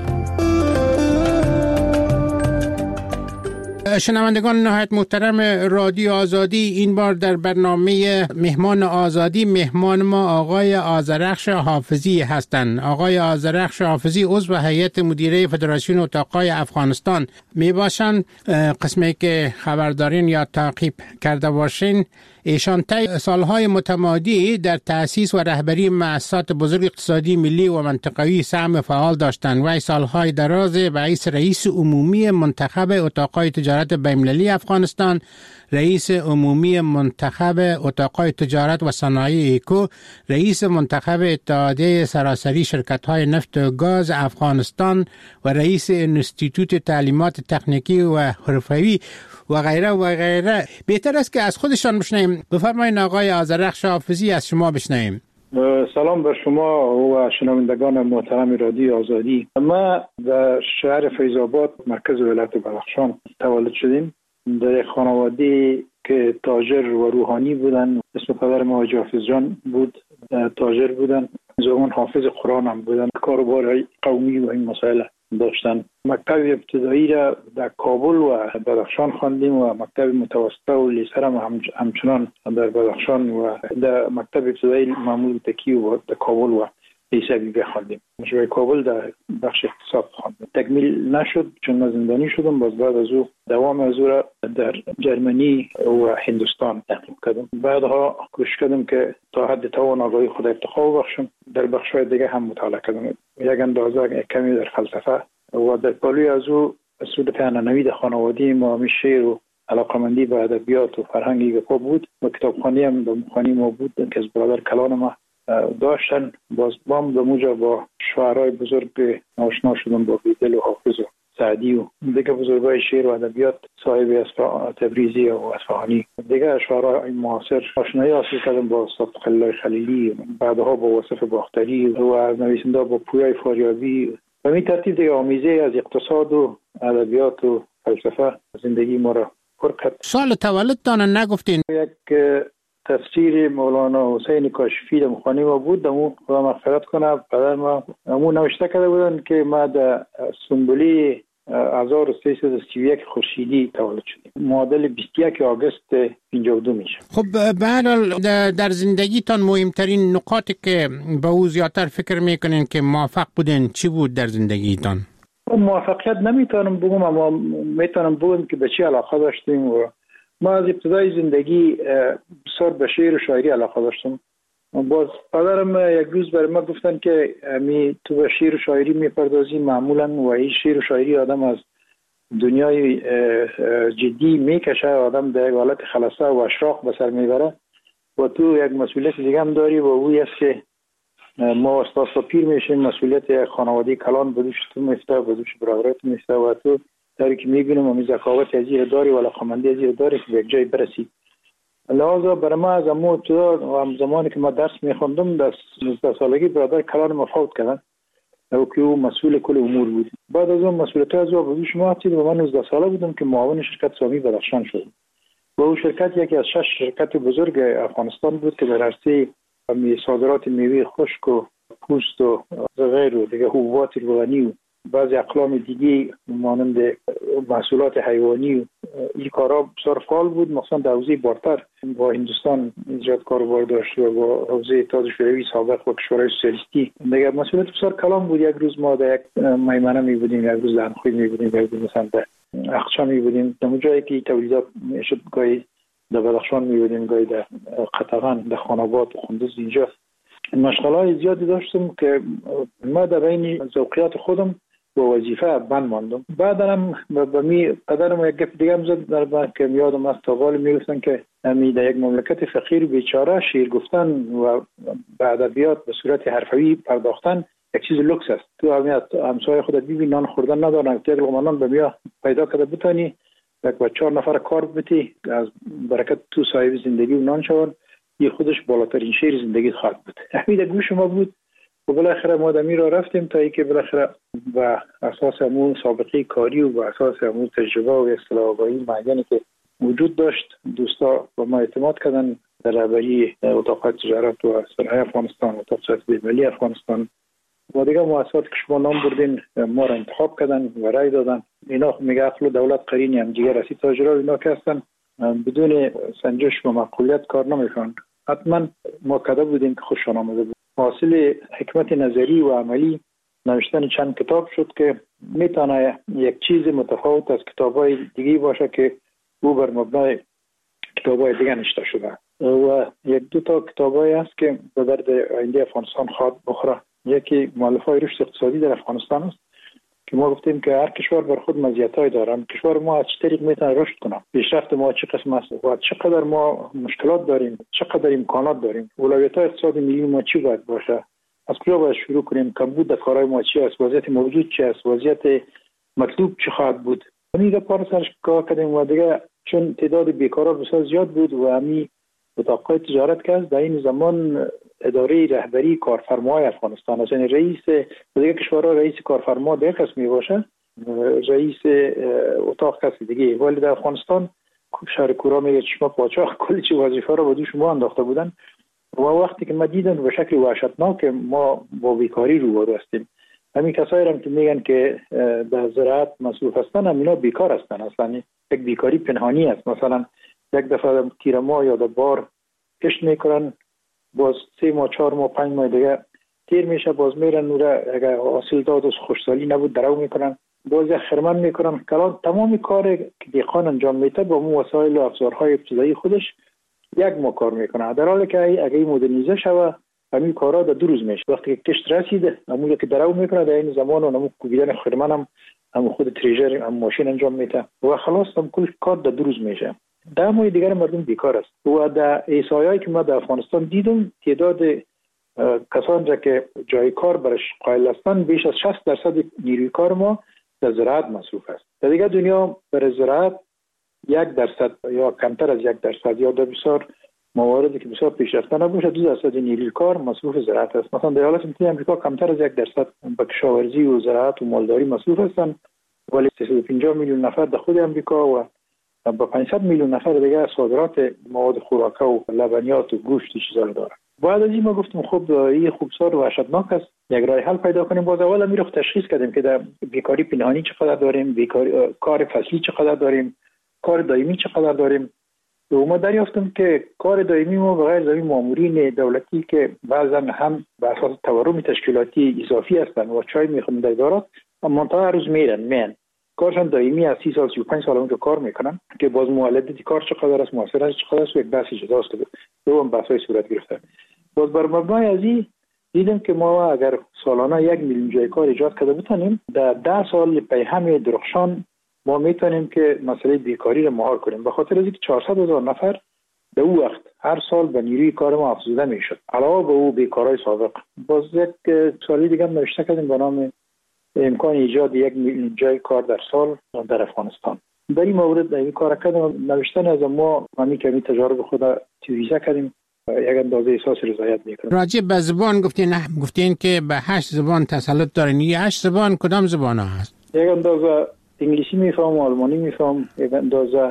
Speaker 17: شنوندگان نهایت محترم رادیو آزادی، این بار در برنامه مهمان آزادی مهمان ما آقای آذرخش حافظی هستند. آقای آذرخش حافظی عضو هیئت مدیره فدراسیون اتاقای افغانستان می باشند. قسمی که خبردارین یا تعقیب کرده باشین، ایشان طی سالهای متمادی در تأسیس و رهبری مؤسسات بزرگ اقتصادی ملی و منطقوی سهم فعال داشتند و سالهای دراز رئیس عمومی منتخب اتاقای تجارت بین‌المللی افغانستان، رئیس عمومی منتخب اتاقای تجارت و صنایع ایکو، رئیس منتخب اتحادیه سراسری شرکت‌های نفت و گاز افغانستان و رئیس انستیتوت تعلیمات تکنیکی و حرفه‌ای و غیره و غیره. بهتر است که از خودشان بشنویم. بفرمایید آقای آذرخش حافظی، از شما بشنویم.
Speaker 18: سلام بر شما و شنوندگان محترم رادیو آزادی. ما در شهر فیض‌آباد مرکز ولایت بدخشان تولد شدیم. در خانواده که تاجر و روحانی بودن. اسم پدر ما حاجی حافظ جان بود، تاجر بودن. زمان حافظ قرآن هم بودن. کاروبار قومی و این مسائل داشتن. مکتب ابتدایی را در کابل و بدخشان خواندیم و مکتب متوسطه و لیسه را همچنان در بدخشان و در مکتب ابتدایی معمول تکی و در کابل و لیسه بیبه خواندیم. شوی کابل در بخش اقتصاد خواندیم. تکمیل نشد چون من زندانی شدم. باز بعد از او دوام از او را در جرمنی و هندوستان تحقیق کردم. بعدها کوشش کردم که تا حد توان آگاهی خود ارتقا ببخشم. در بخش‌های دیگه هم مطالعه کردم. یک اندازه کمی در فلسفه و در پالوی از او سود پهنانوی در خانوادی ما شعر و علاقمندی به ادبیات و فرهنگی گپا بود و کتابخوانی هم در مخانی ما بود که از برادر کلان ما داشتن. باز بام به موجه با شعرهای بزرگ آشنا شدم، با بیدل و حافظ و سعدی و دیگه بزرگای شعر و ادبیات صاحب تبریزی و اصفهانی. دیگه شعرهای معاصر آشنایی حاصل کردم با استاد خلیل خلیلی، بعدها با واصف باختری و نویسنده با پویای فاریابی. و این ترتیب دیگه آمیزه از اقتصاد و ادبیات و فلسفه زندگی ما را پر کرد.
Speaker 17: سال تولدتان نگفتین؟
Speaker 18: یک تفسیر مولانا حسین کاشفی در مخانی ما بود. دمو خدا مغفرت کنه، پدر ما همون نوشته کرده بودن که ما در سنبولی 1331 خورشیدی تولد شدیم. معادل 21 آگوست 52 میشه.
Speaker 17: خب به هر حال در زندگیتان مهمترین نقاطی که به او زیادتر فکر میکنین که موفق بودین چی بود در زندگیتان؟
Speaker 18: موفقیت نمیتونم بگم، اما میتونم بگم که به چی علاقه داشتیم. و ما از ابتدای زندگی بسیار به شعر و شاعری علاقه داشتم. باز پدرم یک روز برای ما گفتن که تو به شعر و شاعری میپردازی معمولا و این شعر و شاعری آدم از دنیای جدی میکشه، آدم در یک حالت خلاصه و اشراق به سر میبره و تو یک مسئولیت دیگه هم داری و اوی است که ما استاد پیر میشیم، مسئولیت یک خانواده کلان بدوش تو میفته، بدوش برادرت میفته و تو داری که میبینم امی ذکاوت از این داری و علاقمندی از این داری که به یک جای برسی. لحاظا برای ما از امو تو زمانی که ما درس میخوندم در 19 سالگی برادر کلان ما فوت کردن و که او مسئول کل امور بود. بعد از اون مسئولیت از او بدوش ما هستید و من 19 ساله بودم که معاون شرکت سامی بدخشان شدم و او شرکت یکی از 6 شرکت بزرگ افغانستان بود که در عرصه صادرات میوه خشک و پوست و غیر و دیگه حبوبات روغنی و بعضی اقلام دیگه مانند محصولات حیوانی و این کارا بسیار فعال بود. مثلا در حوزه بارتر با هندوستان زیاد کاروبار داشت و با حوزه اتحاد شوروی سابق و کشورهای سوسیالیستی دیگه مسئولیت بسیار کلان بود. یک روز ما در یک میمنه می بودیم، یک روز در انخوی می بودیم، یک روز مثلا در اخچا می بودیم، در جایی که تولیدات میشد گاهی در بدخشان می بودیم، گاهی در قطغن، در خاناباد و خندوز. اینجا مشغله‌های زیادی داشتم که ما در بین ذوقیات خودم با وظیفه بند ماندم. بعدم با می پدرم یک گپ دیگه هم زد در من که یادم از تاقال میگفتن که می در یک مملکت فقیر بیچاره شعر گفتن و به ادبیات به صورت حرفوی پرداختن یک چیز لوکس است. تو همسایه خودت ببین نان خوردن ندارن، یک لقمه نان به میا پیدا کرده بتانی یک با 4 نفر کار بتی از برکت تو صاحب زندگی و نان شون، این خودش بالاترین شعر زندگی خواهد بود. همین گوش ما بود و بالاخره ما دمی را رفتیم تا اینکه بالاخره و اساس همون سابقه کاری و اساس همون تجربه و اصطلاح آگاهی معینی که وجود داشت دوستا با ما اعتماد کردن در رهبری اتاق تجارت و صنایع افغانستان و اتاق تجارت بین‌المللی افغانستان و دیگه مؤسسات که شما نام بردین ما را انتخاب کردن و رای دادن. اینا میگه عقل و دولت قرینی هم دیگه رسید تاجرها اینا که هستن بدون سنجش و معقولیت کار نمیکنن. حتما ما کده بودیم که خوششان آمده بود. حاصل حکمت نظری و عملی نوشتن چند کتاب شد که میتونه یک چیز متفاوت از کتابای دیگه باشه که او بر مبنای کتابای دیگه نوشته شده و یک دو تا کتابای هست که به درد آینده افغانستان خواهد بخوره. یکی مؤلفه‌های رشد اقتصادی در افغانستان است که ما گفتیم که هر کشور بر خود مزیت‌های داره. کشور ما از چه طریق میتونه رشد کنه، پیشرفت ما چه قسم است و چقدر ما مشکلات داریم، چقدر امکانات داریم، اولویت‌های اقتصادی ملی ما چی باید باشه، از کجا باید شروع کنیم، کمبود در کارهای ما چی است، وضعیت موجود چی است، وضعیت مطلوب چه خواهد بود. همین پار سرش کار کردیم و دیگه چون تعداد بیکاران بسیار زیاد بود و همین اتاق‌های تجارت که در این زمان اداره رهبری کارفرمای افغانستان است، یعنی رئیس دیگه کشورها رئیس کارفرما دیگه کس می باشه، رئیس اتاق کسی دیگه، ولی در افغانستان شهر کورا میگه چشم پاچاق کلی چه وظیفه رو به دوش ما انداخته بودن و وقتی که ما دیدن به شکل وحشتناک ما با بیکاری روبرو هستیم. همین کسایی هم که میگن که در زراعت مصروف هستن هم اینا بیکار هستن، اصلا یک بیکاری پنهانی است. مثلا یک دفعه تیر ماه یا در بار کشت میکنن، باز 3 ماه 4 ماه 5 ماه دیگه تیر میشه، باز میرن نوره اگر حاصل داد و خوشسالی نبود درو میکنن، باز خرمن میکنن. کلان تمامی کار که دیقان انجام میده با مو وسایل و افزارهای ابتدایی خودش یک ماه کار میکنه، در حالی که اگه مدرنیزه شوه همین کارا در 2 روز میشه. وقتی که کشت رسیده همون که درو میکنه در این زمان و همون کوبیدن خرمن هم خود تریجر هم ماشین انجام میده و خلاص هم کل کار در 2 روز میشه. در مورد دیگر مردم بیکار است و در احصایه‌ای که ما در افغانستان دیدم تعداد کسانی را که جای کار برش قائل هستند بیش از 60% نیروی کار ما در زراعت مصروف است. در دیگر دنیا برای زراعت 1% یا کمتر از 1% یا در بسیار مواردی که بسیار پیشرفته نباشه 2% نیروی کار مصروف زراعت است. مثلا در ایالات متحده آمریکا کمتر از 1% به کشاورزی و زراعت و مالداری مصروف هستند، ولی 350 میلیون نفر در خود آمریکا و با 500 میلیون نفر دیگه صادرات مواد خوراکه و لبنیات و گوشت چیزا داره. بعد از این ما گفتم خب این خوبسار و وحشتناک است، یک راه حل پیدا کنیم. باز اول امیر رو تشخیص کردیم که در بیکاری پنهانی چقدر داریم، کار فصلی چقدر داریم، کار دائمی چقدر داریم. و ما دریافتم که کار دائمی ما بغیر زمین مامورین دولتی که بعضا هم به اساس تورم تشکیلاتی اضافی هستند و چای میخورن در ادارات، منتها روز میرن کارشان دائمی از 30 سال 35 سال اونجا کار میکنن که باز مولدیت کار چقدر است، موثرش چقدر است و یک بحث جداست که دوم بحث‌های صورت گرفته. باز بر مبنای از این دیدم که ما اگر سالانه 1 میلیون جای کار ایجاد کرده بتونیم، در 10 سال پی هم درخشان ما میتونیم که مسئله بیکاری رو مهار کنیم. به خاطر از اینکه 400,000 نفر در اون وقت هر سال به نیروی کار ما افزوده میشد علاوه به اون بیکارای سابق. باز یک سوالی دیگه نوشته کردیم به نام امکان ایجاد 1 میلیون جای کار در سال در افغانستان. در این مورد این کار کردم، نوشتن از ما همین که تجارب خود تیویزه کردیم یک اندازه احساس رضایت میکنم.
Speaker 17: راجع به زبان گفتین که به 8 زبان تسلط دارین. این 8 زبان کدام زبان ها هست؟ یک
Speaker 18: اندازه انگلیسی میفهم، آلمانی میفهم، یک اندازه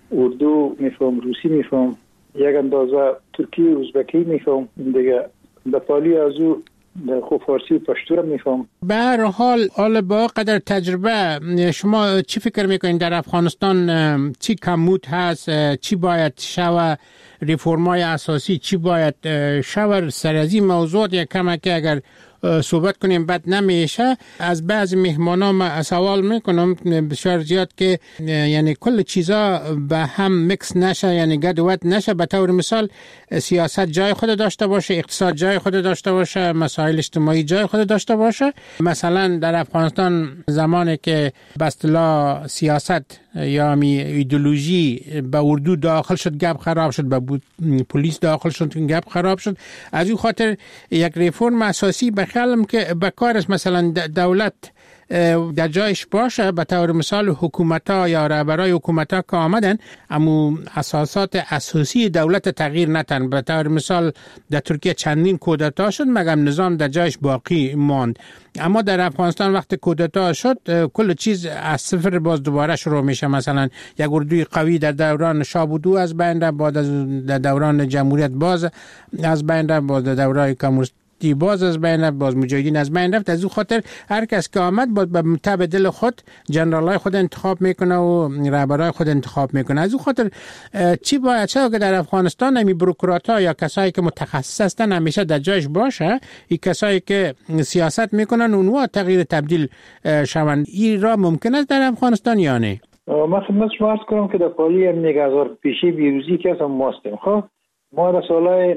Speaker 18: اردو میفهم، روسی میفهم، یک اندازه ترکی و ازبکی میفهم، دیگه به پالی از او خوب فارسی و پشتو رو میفهم.
Speaker 17: به هر حال با قدر تجربه شما چی فکر میکنین در افغانستان چی کمبود هست، چی باید شوه، ریفرمای اساسی چی باید شوه؟ سر از این موضوع یک کمک که اگر صحبت کنیم بد نمیشه. از بعض مهمانا ما سوال میکنم بسیار زیاد که یعنی کل چیزا به هم میکس نشه، یعنی گدوت نشه. به طور مثال سیاست جای خود داشته باشه، اقتصاد جای خود داشته باشه، مسائل اجتماعی جای خود داشته باشه. مثلا در افغانستان زمانی که به اصطلاح سیاست یا ایدئولوژی به اردو داخل شد گپ خراب شد، به پلیس داخل شد گپ خراب شد. از این خاطر یک ریفرم اساسی بخیالم که به کار است مثلا دولت در جایش باشه. به طور مثال حکومت‌ها یا رهبرای حکومت‌ها که آمدن اما اساسات اساسی دولت تغییر نتن. به طور مثال در ترکیه چندین کودتا شد مگم نظام در جایش باقی ماند، اما در افغانستان وقت کودتا شد کل چیز از صفر باز دوباره شروع میشه. مثلا یک اردوی قوی در دوران شاه بودو از بین رفت، بعد در دوران جمهوریت باز از بین رفت، باز در دوران کمونیستی باز از بین رفت، باز مجاهدین از بین رفت. از اون خاطر هر کس که آمد باز به تبع دل خود جنرالای خود انتخاب میکنه و رهبرای خود انتخاب میکنه. از اون خاطر چی باید شد که در افغانستان همی بروکرات‌ها یا کسایی که متخصص هستن همیشه در جایش باشه، این کسایی که سیاست میکنن اونها تغییر تبدیل شوند. این را ممکن است در افغانستان یا نه؟
Speaker 18: من خدمت شما عرض کنم که در پالی امنیت هزار پیشی بیروزی که هستم ماستیم. خب ما در سالهای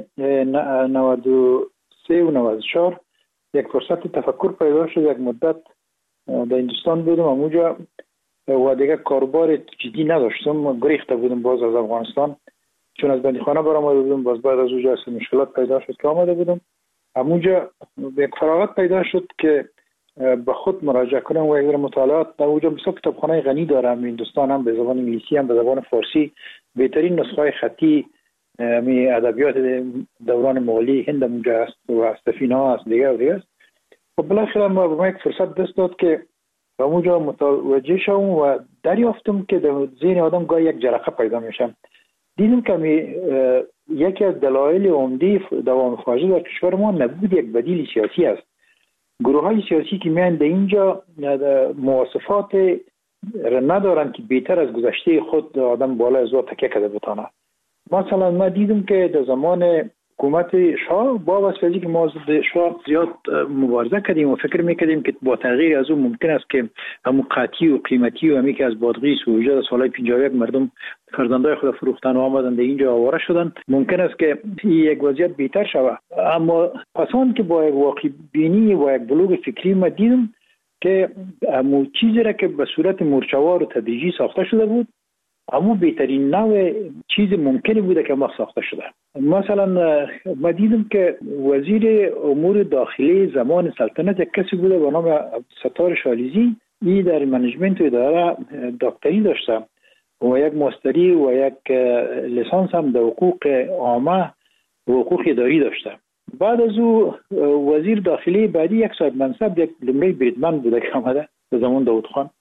Speaker 18: 93 و 94 یک فرصت تفکر پیدا شد. یک مدت در هندوستان بودم، اونجا و دیگه کاربار جدی نداشتم، گریخته بودم باز از افغانستان چون از بندیخانه برآمده بودم. باز بعد از اونجا مشکلات پیدا شد که آمده بودم. اونجا یک فراغت پیدا شد که به خود مراجعه کنم و یک مطالعات در اونجا بسیار کتابخانه غنی دارم. هندوستان هم به زبان انگلیسی هم به زبان فارسی بهترین نسخه خطی ادبیات دوران مغولی هند اونجا است و سفینه است دیگه و دیگه است. و بالاخره ما به یک فرصت دست داد که اونجا متوجه شوم و دریافتم که در ذهن آدم گاهی یک جرقه پیدا میشم. دیدم که یکی از دلایل عمده دوام فاجعه در کشور ما نبود یک بدیل سیاسی است. گروه های سیاسی که میان در اینجا مواصفات ندارن که بهتر از گذشته خود آدم بالا از او تکیه کرده بتانه. مثلا ما دیدم که در زمان حکومت شاه با واسطه که ما ضد شاه زیاد مبارزه کردیم و فکر میکردیم که با تغییر از اون ممکن است که همون قاطی و قیمتی و همی که از بادغیس و وجود سالهای 51 مردم فرزندای خود فروختن و آمدن در اینجا آواره شدن، ممکن است که یک وضعیت بهتر شود. اما پسان که با یک واقع بینی و یک بلوغ فکری ما دیدم که همون چیزی را که به صورت مرچوار و تدریجی ساخته شده بود اما بهترین نوع چیز ممکنی بوده که ما ساخته شده. مثلا ما دیدم که وزیر امور داخلی زمان سلطنت یک کسی بوده به نام ستار شالیزی. این در منیجمنت و اداره دکتری داشته و یک ماستری و یک لیسانس هم در حقوق عامه و حقوق اداری داشته. بعد از او وزیر داخلی بعدی یک صاحب منصب یک لمری بریدمن بوده که آمده به زمان داود خان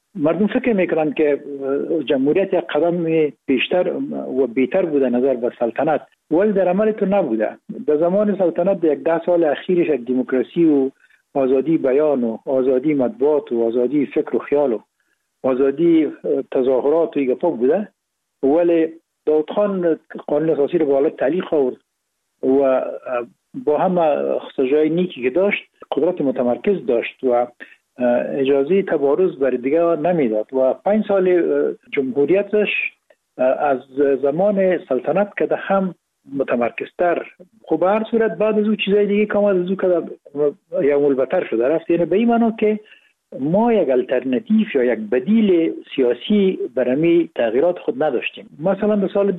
Speaker 18: مردم فکر میکنن که جمهوریت یک قدم بیشتر و بهتر بوده نظر به سلطنت، ولی در عمل تو نبوده. در زمان سلطنت یک 10 سال اخیرش یک دموکراسی و آزادی بیان و آزادی مطبوعات و آزادی فکر و خیال و آزادی تظاهرات و ایگفا بوده، ولی داود خان قانون اساسی رو به حالت تعلیق آورد و با همه خصوصیات نیکی که داشت قدرت متمرکز داشت و اجازه تبارز برای دیگه نمیداد و 5 سال جمهوریتش از زمان سلطنت که هم متمرکزتر. خب به هر صورت بعد از او چیزای دیگه که از او که یا ملبتر شده رفت، یعنی به این معنی که ما یک الटरनेटिव یا یک بدیل سیاسی برای تغییرات خود نداشتیم. مثلا در سال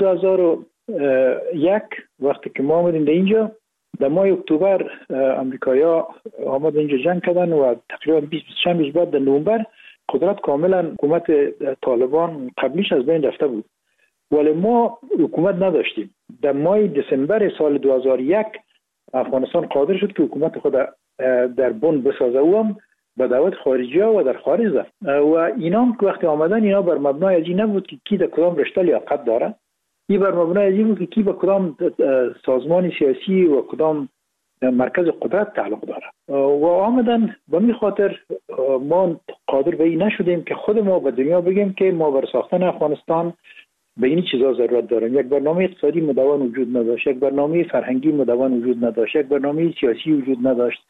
Speaker 18: 2001 وقتی که ما آمدیم در اینجا، در ماه اکتبر امریکایی‌ها آمد اینجا جنگ کردن و تقریبا 20 روز بعد در نوامبر قدرت کاملا حکومت طالبان قبلیش از بین رفته بود، ولی ما حکومت نداشتیم. در ماه دسامبر سال 2001 افغانستان قادر شد که حکومت خود در بن بسازه و هم به دعوت خارجی ها و در خارج رفت و اینا که وقتی آمدن اینا بر مبنای ازی نبود که کی در کدام رشته لیاقت داره، این بر مبنای ازی بود که کی به کدام سازمان سیاسی و کدام مرکز قدرت تعلق داره و آمدن. به می خاطر ما قادر به این نشدیم که خود ما به دنیا بگیم که ما بر ساختن افغانستان به این چیزا ضرورت داریم. یک برنامه اقتصادی مدون وجود نداشت، یک برنامه فرهنگی مدون وجود نداشت، یک برنامه سیاسی وجود نداشت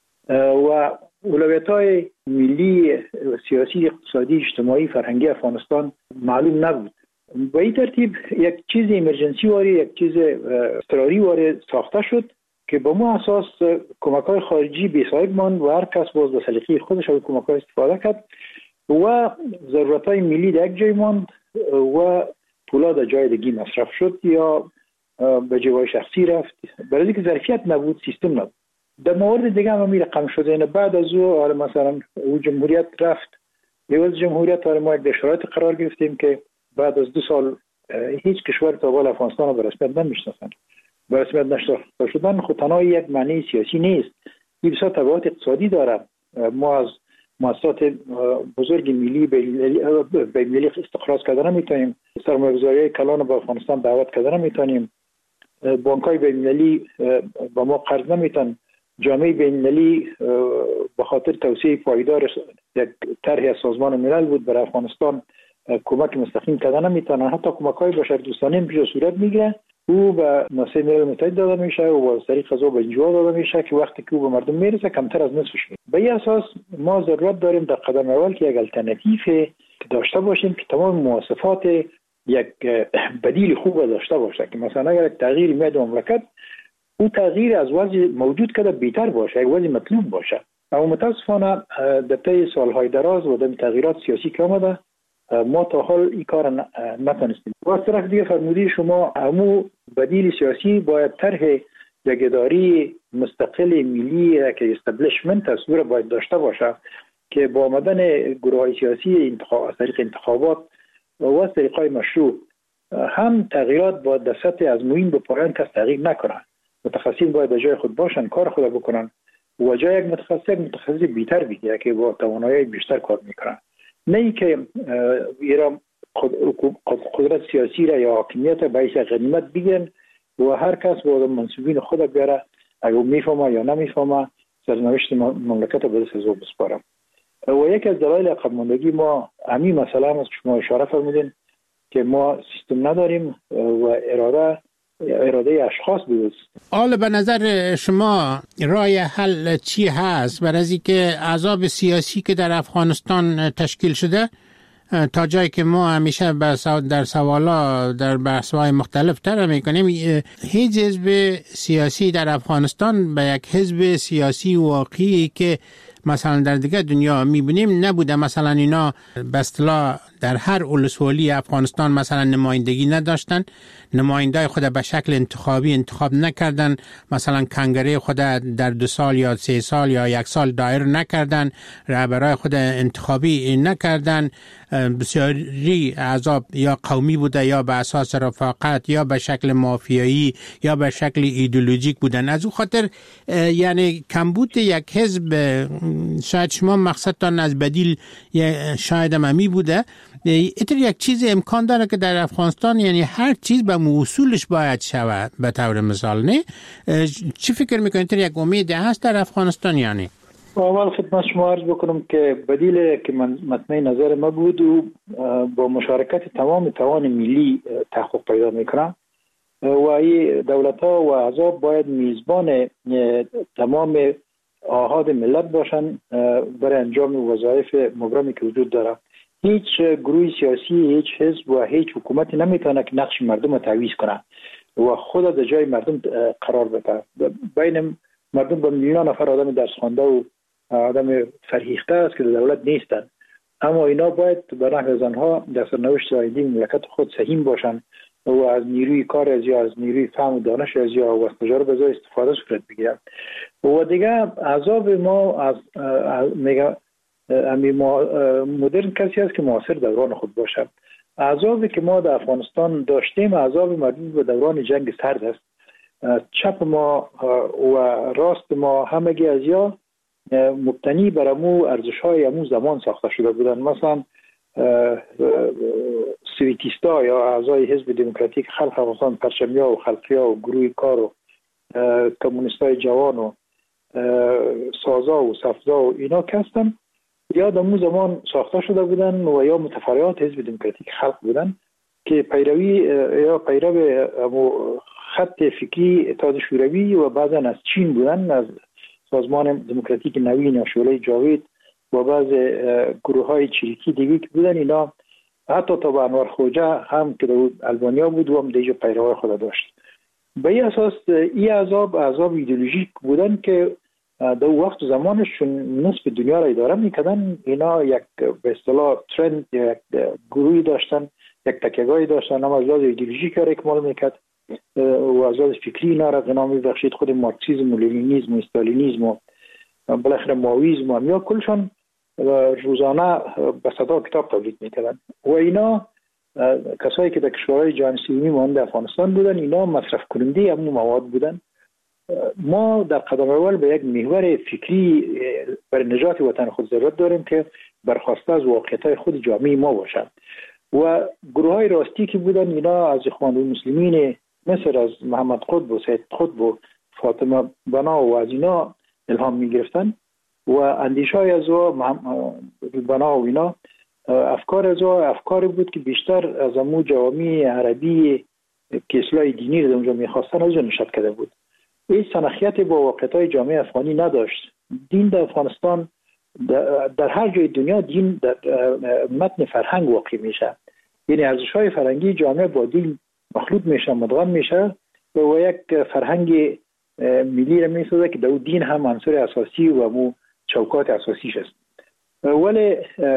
Speaker 18: و اولویت‌های ملی سیاسی اقتصادی اجتماعی فرهنگی افغانستان معلوم نبود. به این ترتیب یک چیز امرجنسی واری، یک چیز اضطراری واری ساخته شد که به ما اساس کمک‌های خارجی بی‌سابق ماند و هر کس باز به سلیقه خودش از کمک‌ها استفاده کرد و ضرورت‌های ملی در یک جای ماند و پولا در جای دیگه مصرف شد یا به جای شخصی رفت، برای اینکه ظرفیت نبود، سیستم نبود. در مورد دیگه هم رقم شده، یعنی بعد از او مثلا او جمهوریت رفت، عوض جمهوریت ما یک شرایط قرار گرفتیم که بعد از 2 سال هیچ کشور تا حال افغانستان رو به رسمیت نمیشناسن. به رسمیت نشناخته شدن خود تنها یک معنی سیاسی نیست، این بسیار تبعات اقتصادی داره. ما از مؤسسات بزرگ ملی به ملی استخراج کردن میتونیم، سرمایه‌گذاری کلان به افغانستان دعوت کردن میتونیم، بانک‌های بین‌المللی با ما قرض نمیتن، جامعه بین‌المللی به خاطر توسعه پایدار یک طرح از سازمان ملل بود برای افغانستان کمک مستقیم کردن نمیتونن. حتی کمک‌های بشردوستانه پیش صورت میگیره، او به مؤسسه ملل متحد داده میشه و از طریق غذا به انجوا داده میشه که وقتی که او به مردم میرسه کمتر از نصفش میشه. به این اساس ما ضرورت داریم در قدم اول که یک الटरनेटिव داشته باشیم که تمام مواصفات یک بدیل خوب داشته باشه، که مثلا اگر تغییر میاد مملکت، او تغییر از وضع موجود کده بهتر باشه، یک وضع مطلوب باشه. اما متاسفانه در طی سالهای دراز و در تغییرات سیاسی که آمده ما تا حال این کار نتونستیم. و از طرف دیگه فرمودی شما، همو بدیل سیاسی باید طرح یک اداری مستقل ملی که استبلیشمنت از او باید داشته باشه که با آمدن گروه‌های سیاسی از طریق انتخابات و از طریق‌های مشروع هم تغییرات باید در سطح از مهم به پایان کس تغییر نکنه. متخصصین باید به جای خود باشن، کار خود بکنن و جای یک متخصص بیشتر بگیره که با توانایی بیشتر کار میکنن، نه ای که ایران قدرت سیاسی را یا حاکمیت به حیث غنیمت بگیرن و هر کس با منصوبین خود بیاره، اگر میفهمه یا نمیفهمه سرنوشت مملکت به دست از او بسپاره. و یکی از دلایل عقب ماندگی ما همین مسئله هم از شما اشاره فرمودین که ما سیستم نداریم و اراده اشخاص بود.
Speaker 17: حالا به نظر شما راه حل چی هست برای اینکه احزاب سیاسی که در افغانستان تشکیل شده، تا جایی که ما همیشه در سوالا در بحث‌های مختلف تر میکنیم، هیچ حزب سیاسی در افغانستان به یک حزب سیاسی واقعی که مثلا در دیگه دنیا میبینیم نبوده. مثلا اینا به اصطلاح در هر ولسوالی افغانستان مثلا نمایندگی نداشتن، نماینده خود به شکل انتخابی انتخاب نکردن، مثلا کنگره خود در 2 سال یا 3 سال یا 1 سال دایر نکردن، رهبرای خود انتخابی نکردن. بسیاری احزاب یا قومی بوده یا به اساس رفاقت یا به شکل مافیایی یا به شکل ایدئولوژیک بودن. از اون خاطر یعنی کمبود یک حزب شاید شما مقصدتان از بدیل شاید هم بوده. اینطور یک چیز امکان داره که در افغانستان یعنی هر چیز به اصولش باید شود به طور مثال، نه؟ چی فکر میکنید یک امید هست در افغانستان یعنی؟
Speaker 18: اول خدمت شما عرض بکنم که بدیل که من مطمئن نظر ما بود و با مشارکت تمام توان ملی تحقق پیدا میکنه و این دولت ها و احزاب باید میزبان تمام آحاد ملت باشن برای انجام وظایف مبرمی که وجود داره. هیچ گروه سیاسی، هیچ حزب و هیچ حکومتی نمیتونه که نقش مردم رو تعویض کنه و خود در جای مردم قرار بده. بین مردم با میلیون نفر آدم درس خوانده و آدم فرهیخته است که دولت نیستن، اما اینا باید به نحو از آنها در سرنوشت آینده مملکت خود سهیم باشن و از نیروی کار از یا از نیروی فهم و دانش از یا و از تجارب از استفاده صورت بگیرن. و دیگه عذاب ما از مدرن کسی است که معاصر دوران خود باشه. عذابی که ما در افغانستان داشتیم عذاب مربوط به دوران جنگ سرد است. چپ ما و راست ما همگی از یا مبتنی بر امو ارزش‌های امو زمان ساخته شده بودن. مثلا سویتیستا یا اعضای حزب دموکراتیک خلق افغانستان، پرچمیا و خلقیا و گروه کار و کمونیستای جوان و سازا و صفزا و اینا کستن یا در امو زمان ساخته شده بودن و یا متفرعات حزب دموکراتیک خلق بودن که پیروی یا پیرو خط فکری اتحاد شوروی و بعضا از چین بودن، از سازمان دموکراتیک نوین یا شعله جاوید و بعض گروه های چریکی دیگه که بودن. اینا حتی تا به انور خوجه هم که در البانیا بود و هم دیگه پیروای خود داشت. به این اساس این عذاب ایدئولوژیک بودن که در وقت زمانشون نصف دنیا را اداره میکردن. اینا یک به اصطلاح ترند یا یک گروهی داشتن، یک تکیه‌گاهی داشتن، هم از لحاظ ایدئولوژیک را اکمال میکرد و از لحاظ فکری اینا را غنا میبخشید. خود مارکسیسم و لنینیسم و استالینیسم و بالاخره ماویسم و یا کلشان روزانه به صدا کتاب تولید میکردن و اینا کسایی که در کشورهای جهان سومی مانند افغانستان بودن اینا مصرف کننده همون مواد بودن. ما در قدم اول به یک محور فکری برای نجات وطن خود ضرورت داریم که برخواسته از واقعیت‌های خود جامعه ما باشد و گروه‌های راستی که بودن اینا از اخوان المسلمین مثل از محمد قطب و سید قطب و فاطمه بنا و از اینا الهام می‌گرفتن و اندیشه‌های از بنا و اینا افکار از افکاری بود که بیشتر از امو جوامع عربی که اصلاح دینی رو اونجا می‌خواستن از نشد کرده بود. این سنخیت با واقعیت‌های جامعه افغانی نداشت. دین در افغانستان در هر جای دنیا دین در متن فرهنگ واقع میشه، یعنی ارزش‌های فرهنگی جامعه با دین مخلوط میشه، مدغم میشه و یک فرهنگ ملی را میسازه که در دین هم عنصر اساسی و مو چوکات اساسیش است. ولی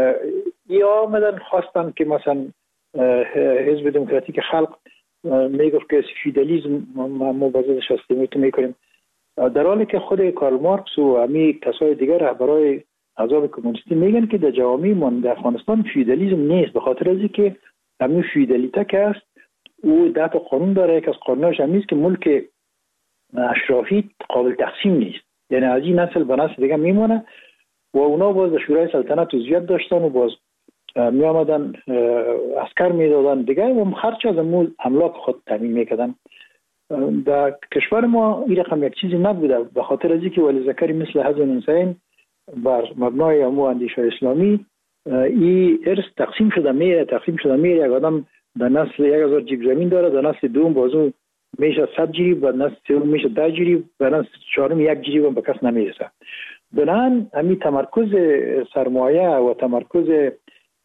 Speaker 18: یا آمدن خواستن که مثلا حزب دموکراتیک خلق میگفت که فیودالیسم ما بازش استفاده میکنیم، در حالی که خود کارل مارکس و امی کسای دیگر رهبرای احزاب کمونیستی میگن که در جوامع ما در افغانستان فیودالیسم نیست، به خاطر از اینکه امی فیودالیته که است او ده تا قانون داره. یک از قانوناش هم نیست که ملک اشرافی قابل تقسیم نیست، یعنی از این نسل به نسل دیگه میمونه و اونا باز در شورای سلطنت عضویت داشتن و باز می آمدن عسکر میدادن دیگه و خرچ از املاک خود تامین میکردن. در کشور ما این رقم یک چیزی نبوده، به خاطر از اینکه ولی ذکری مثل حزب انسان بر مبنای امو اندیشه اسلامی این ارث تقسیم شده میره. یک آدم در نسل 1000 جیب زمین داره، در نسل دوم بازو میشه 100 جیب، در نسل سوم میشه 10 جیب، در نسل چهارم 1 جیب به کس نمیرسه. بنابراین همین تمرکز سرمایه و تمرکز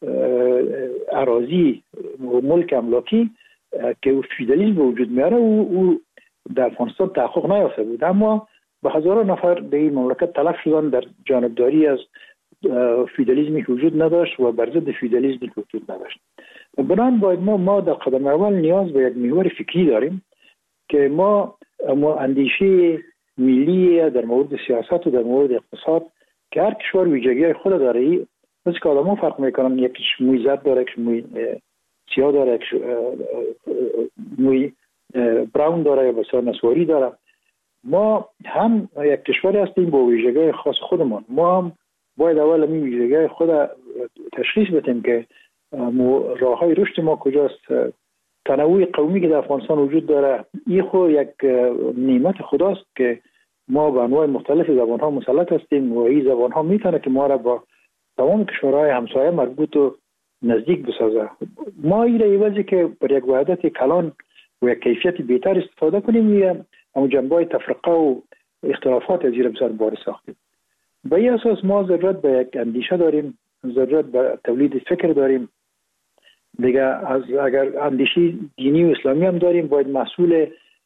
Speaker 18: اراضی و ملک املاکی که فیودالیسم به وجود میاره او در افغانستان تحقق نیافته بود، اما به هزاران نفر در این مملکت تلف شدن در جانبداری از فیودالیسمی که وجود نداشت و بر ضد فیودالیسمی که وجود نداشت. بنابراین باید ما در قدم اول نیاز به یک محور فکری داریم که ما اندیشه ملی در مورد سیاست و در مورد اقتصاد که هر کشور ویژگی‌های خود داره، مثل که آدم‌ها فرق میکنن، یکیش موی زرد داره، یکیش موی سیاه داره، یکیش موی براون داره یا بسیار نسواری داره. ما هم یک کشوری هستیم با ویژگی‌های خاص خودمان، ما هم باید اول این ویژگی خود تشخیص بدیم که راه های رشد ما کجاست. تنوع قومی که در افغانستان وجود داره این خود یک نعمت خداست که ما به انواع مختلف زبان ها مسلط هستیم و این زبان ها میتونه که ما را با تمام کشورهای همسایه مربوط و نزدیک بسازه. ما این ایوازی که بر یک وحدت کلان و یک کیفیت بهتر استفاده کنیم اما جنبه تفرقه و اختلافات از زیر بسر بار ساختیم. به این اساس ما ضرورت به یک اندیشه داریم، ضرورت به تولید فکر داریم دیگه. اگر اندیشه دینی و اسلامی هم داریم باید مسئول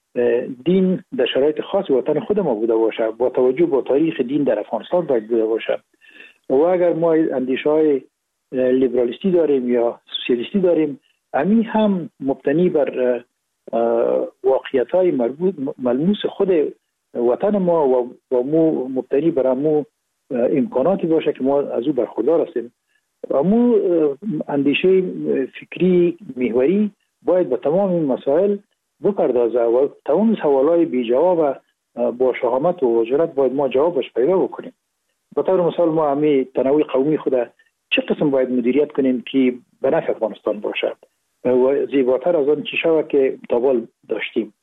Speaker 18: دین در شرایط خاص وطن خود ما بوده باشه، با توجه به تاریخ دین در افغانستان باید بوده باشه. و اگر ما اندیشه های لیبرالیستی داریم یا سوسیالیستی داریم امی هم مبتنی بر واقعیت های ملموس خود وطن ما و مو مبتنی بر امو امکاناتی باشه که ما از او برخوردار هستیم. امو اندیشه فکری محوری باید به تمام این مسائل بپردازه و تمام سوالای بی جواب با شهامت و وجرت باید ما جوابش پیدا بکنیم. به طور مثال ما همه تنوع قومی خود چه قسم باید مدیریت کنیم که به نفع افغانستان باشد و زیباتر از آن چی شود که تابال داشتیم،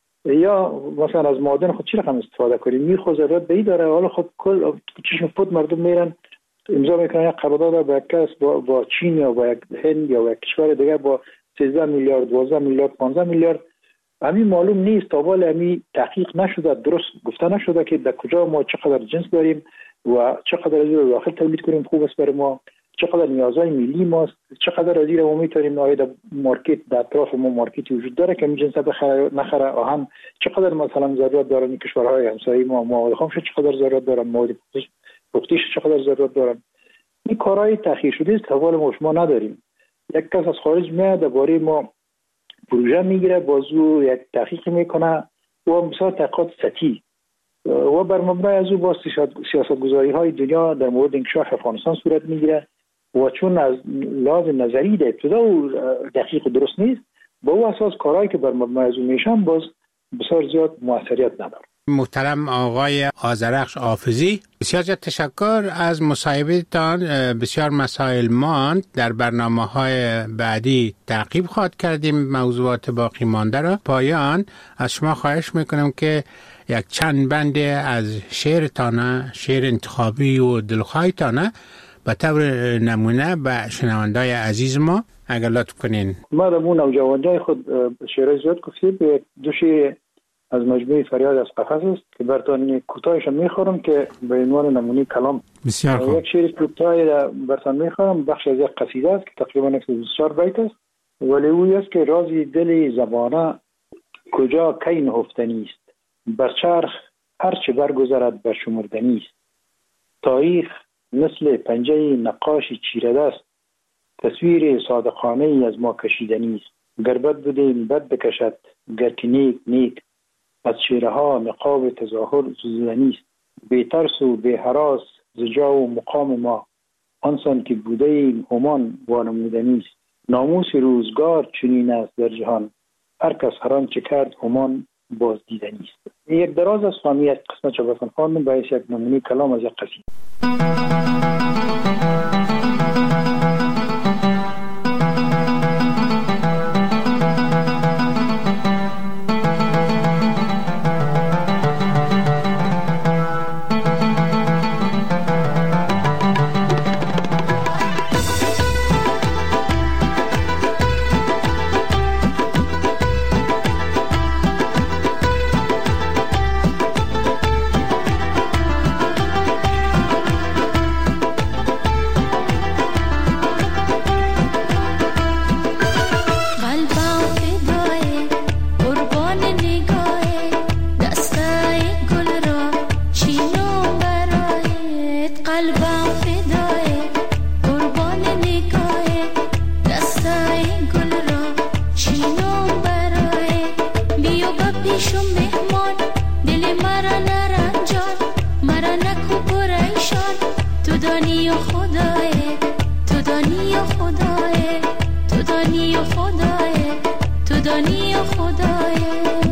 Speaker 18: یا مثلا از معادن خود چی رقم استفاده کنیم. می خود ضرورت به این داره. حالا خود کل چشم فوت مردم میرن امضا میکنن یک قرارداد با یک کس با چین یا با یک هند یا با یک کشور دیگه با 13 میلیارد 12 میلیارد 15 میلیارد. همین معلوم نیست تابال همین تحقیق نشده، درست گفته نشده که در کجا ما چقدر جنس داریم و چقدر از این داخل تولید کنیم خوب است برای ما، چقدر نیازهای ملی ماست، چقدر از این ما میتونیم آید مارکت در اطراف ما مارکتی وجود داره که جنس بخره نخره آهن، چقدر مثلا ضرورت دارن کشورهای همسایه ما مواد خام چقدر ضرورت دارن، مواد پختیش چقدر ضرورت دارن. این کارهای تأخیر شده است، حوال ما شما نداریم. یک کس از خارج میاد درباره ما پروژه میگیره، بازو یک تحقیق میکنه و مثلا تحقیقات سطحی و بر مبنای از او با سیاستگذاری های دنیا در مورد انکشاف افغانستان صورت میگیره و چون از لحاظ نظری در ابتدا و دقیق و درست نیست، با او اساس کارهایی که بر مبنای از او میشن باز بسیار زیاد موثریت نداره.
Speaker 17: محترم آقای آذرخش حافظی، بسیار زیاد تشکر از مصاحبه‌تان. بسیار مسائل ماند، در برنامه‌های بعدی تعقیب خواهد کردیم موضوعات باقی مانده را. پایان از شما خواهش میکنم که یک چند بند از شعرتانه، شعر انتخابی و دلخواهتانه به طور نمونه به شنوندای عزیز ما اگر لطف کنین.
Speaker 18: ما در نوجوانای خود شعر زیاد گفتیم، دو شعر از مجموعه فریاد از قفس است که براتون کوتاهش میخورم که به عنوان نمونه کلام.
Speaker 17: بسیار خوب. یک
Speaker 18: شعر کوتاه براتون میخورم، بخش از یک قصیده است که تقریبا 24 بیت است، ولی او است که رازی دل زبانه کجا کی نهفتنی است، بر چرخ هر چه برگذرد بر شمردنی است. تاریخ مثل پنجه نقاشی چیره دست، تصویر صادقانه ای از ما کشیدنی است. گر بد بودیم بد بکشد، گر که نیک نیک، از چهره ها نقاب تظاهر زدنی است. بی ترس و بی هراس ز جا و مقام ما، آنسان که بوده ایم همان وانمودنی است. ناموس روزگار چنین است در جهان، هر کس هر آنچه کرد همان بازدیدنی است. یک دراز از فهمی یک قسمت چه بسن خواندم باعث یک نمونه کلام از یک قصیده.
Speaker 19: تو دانی و خدای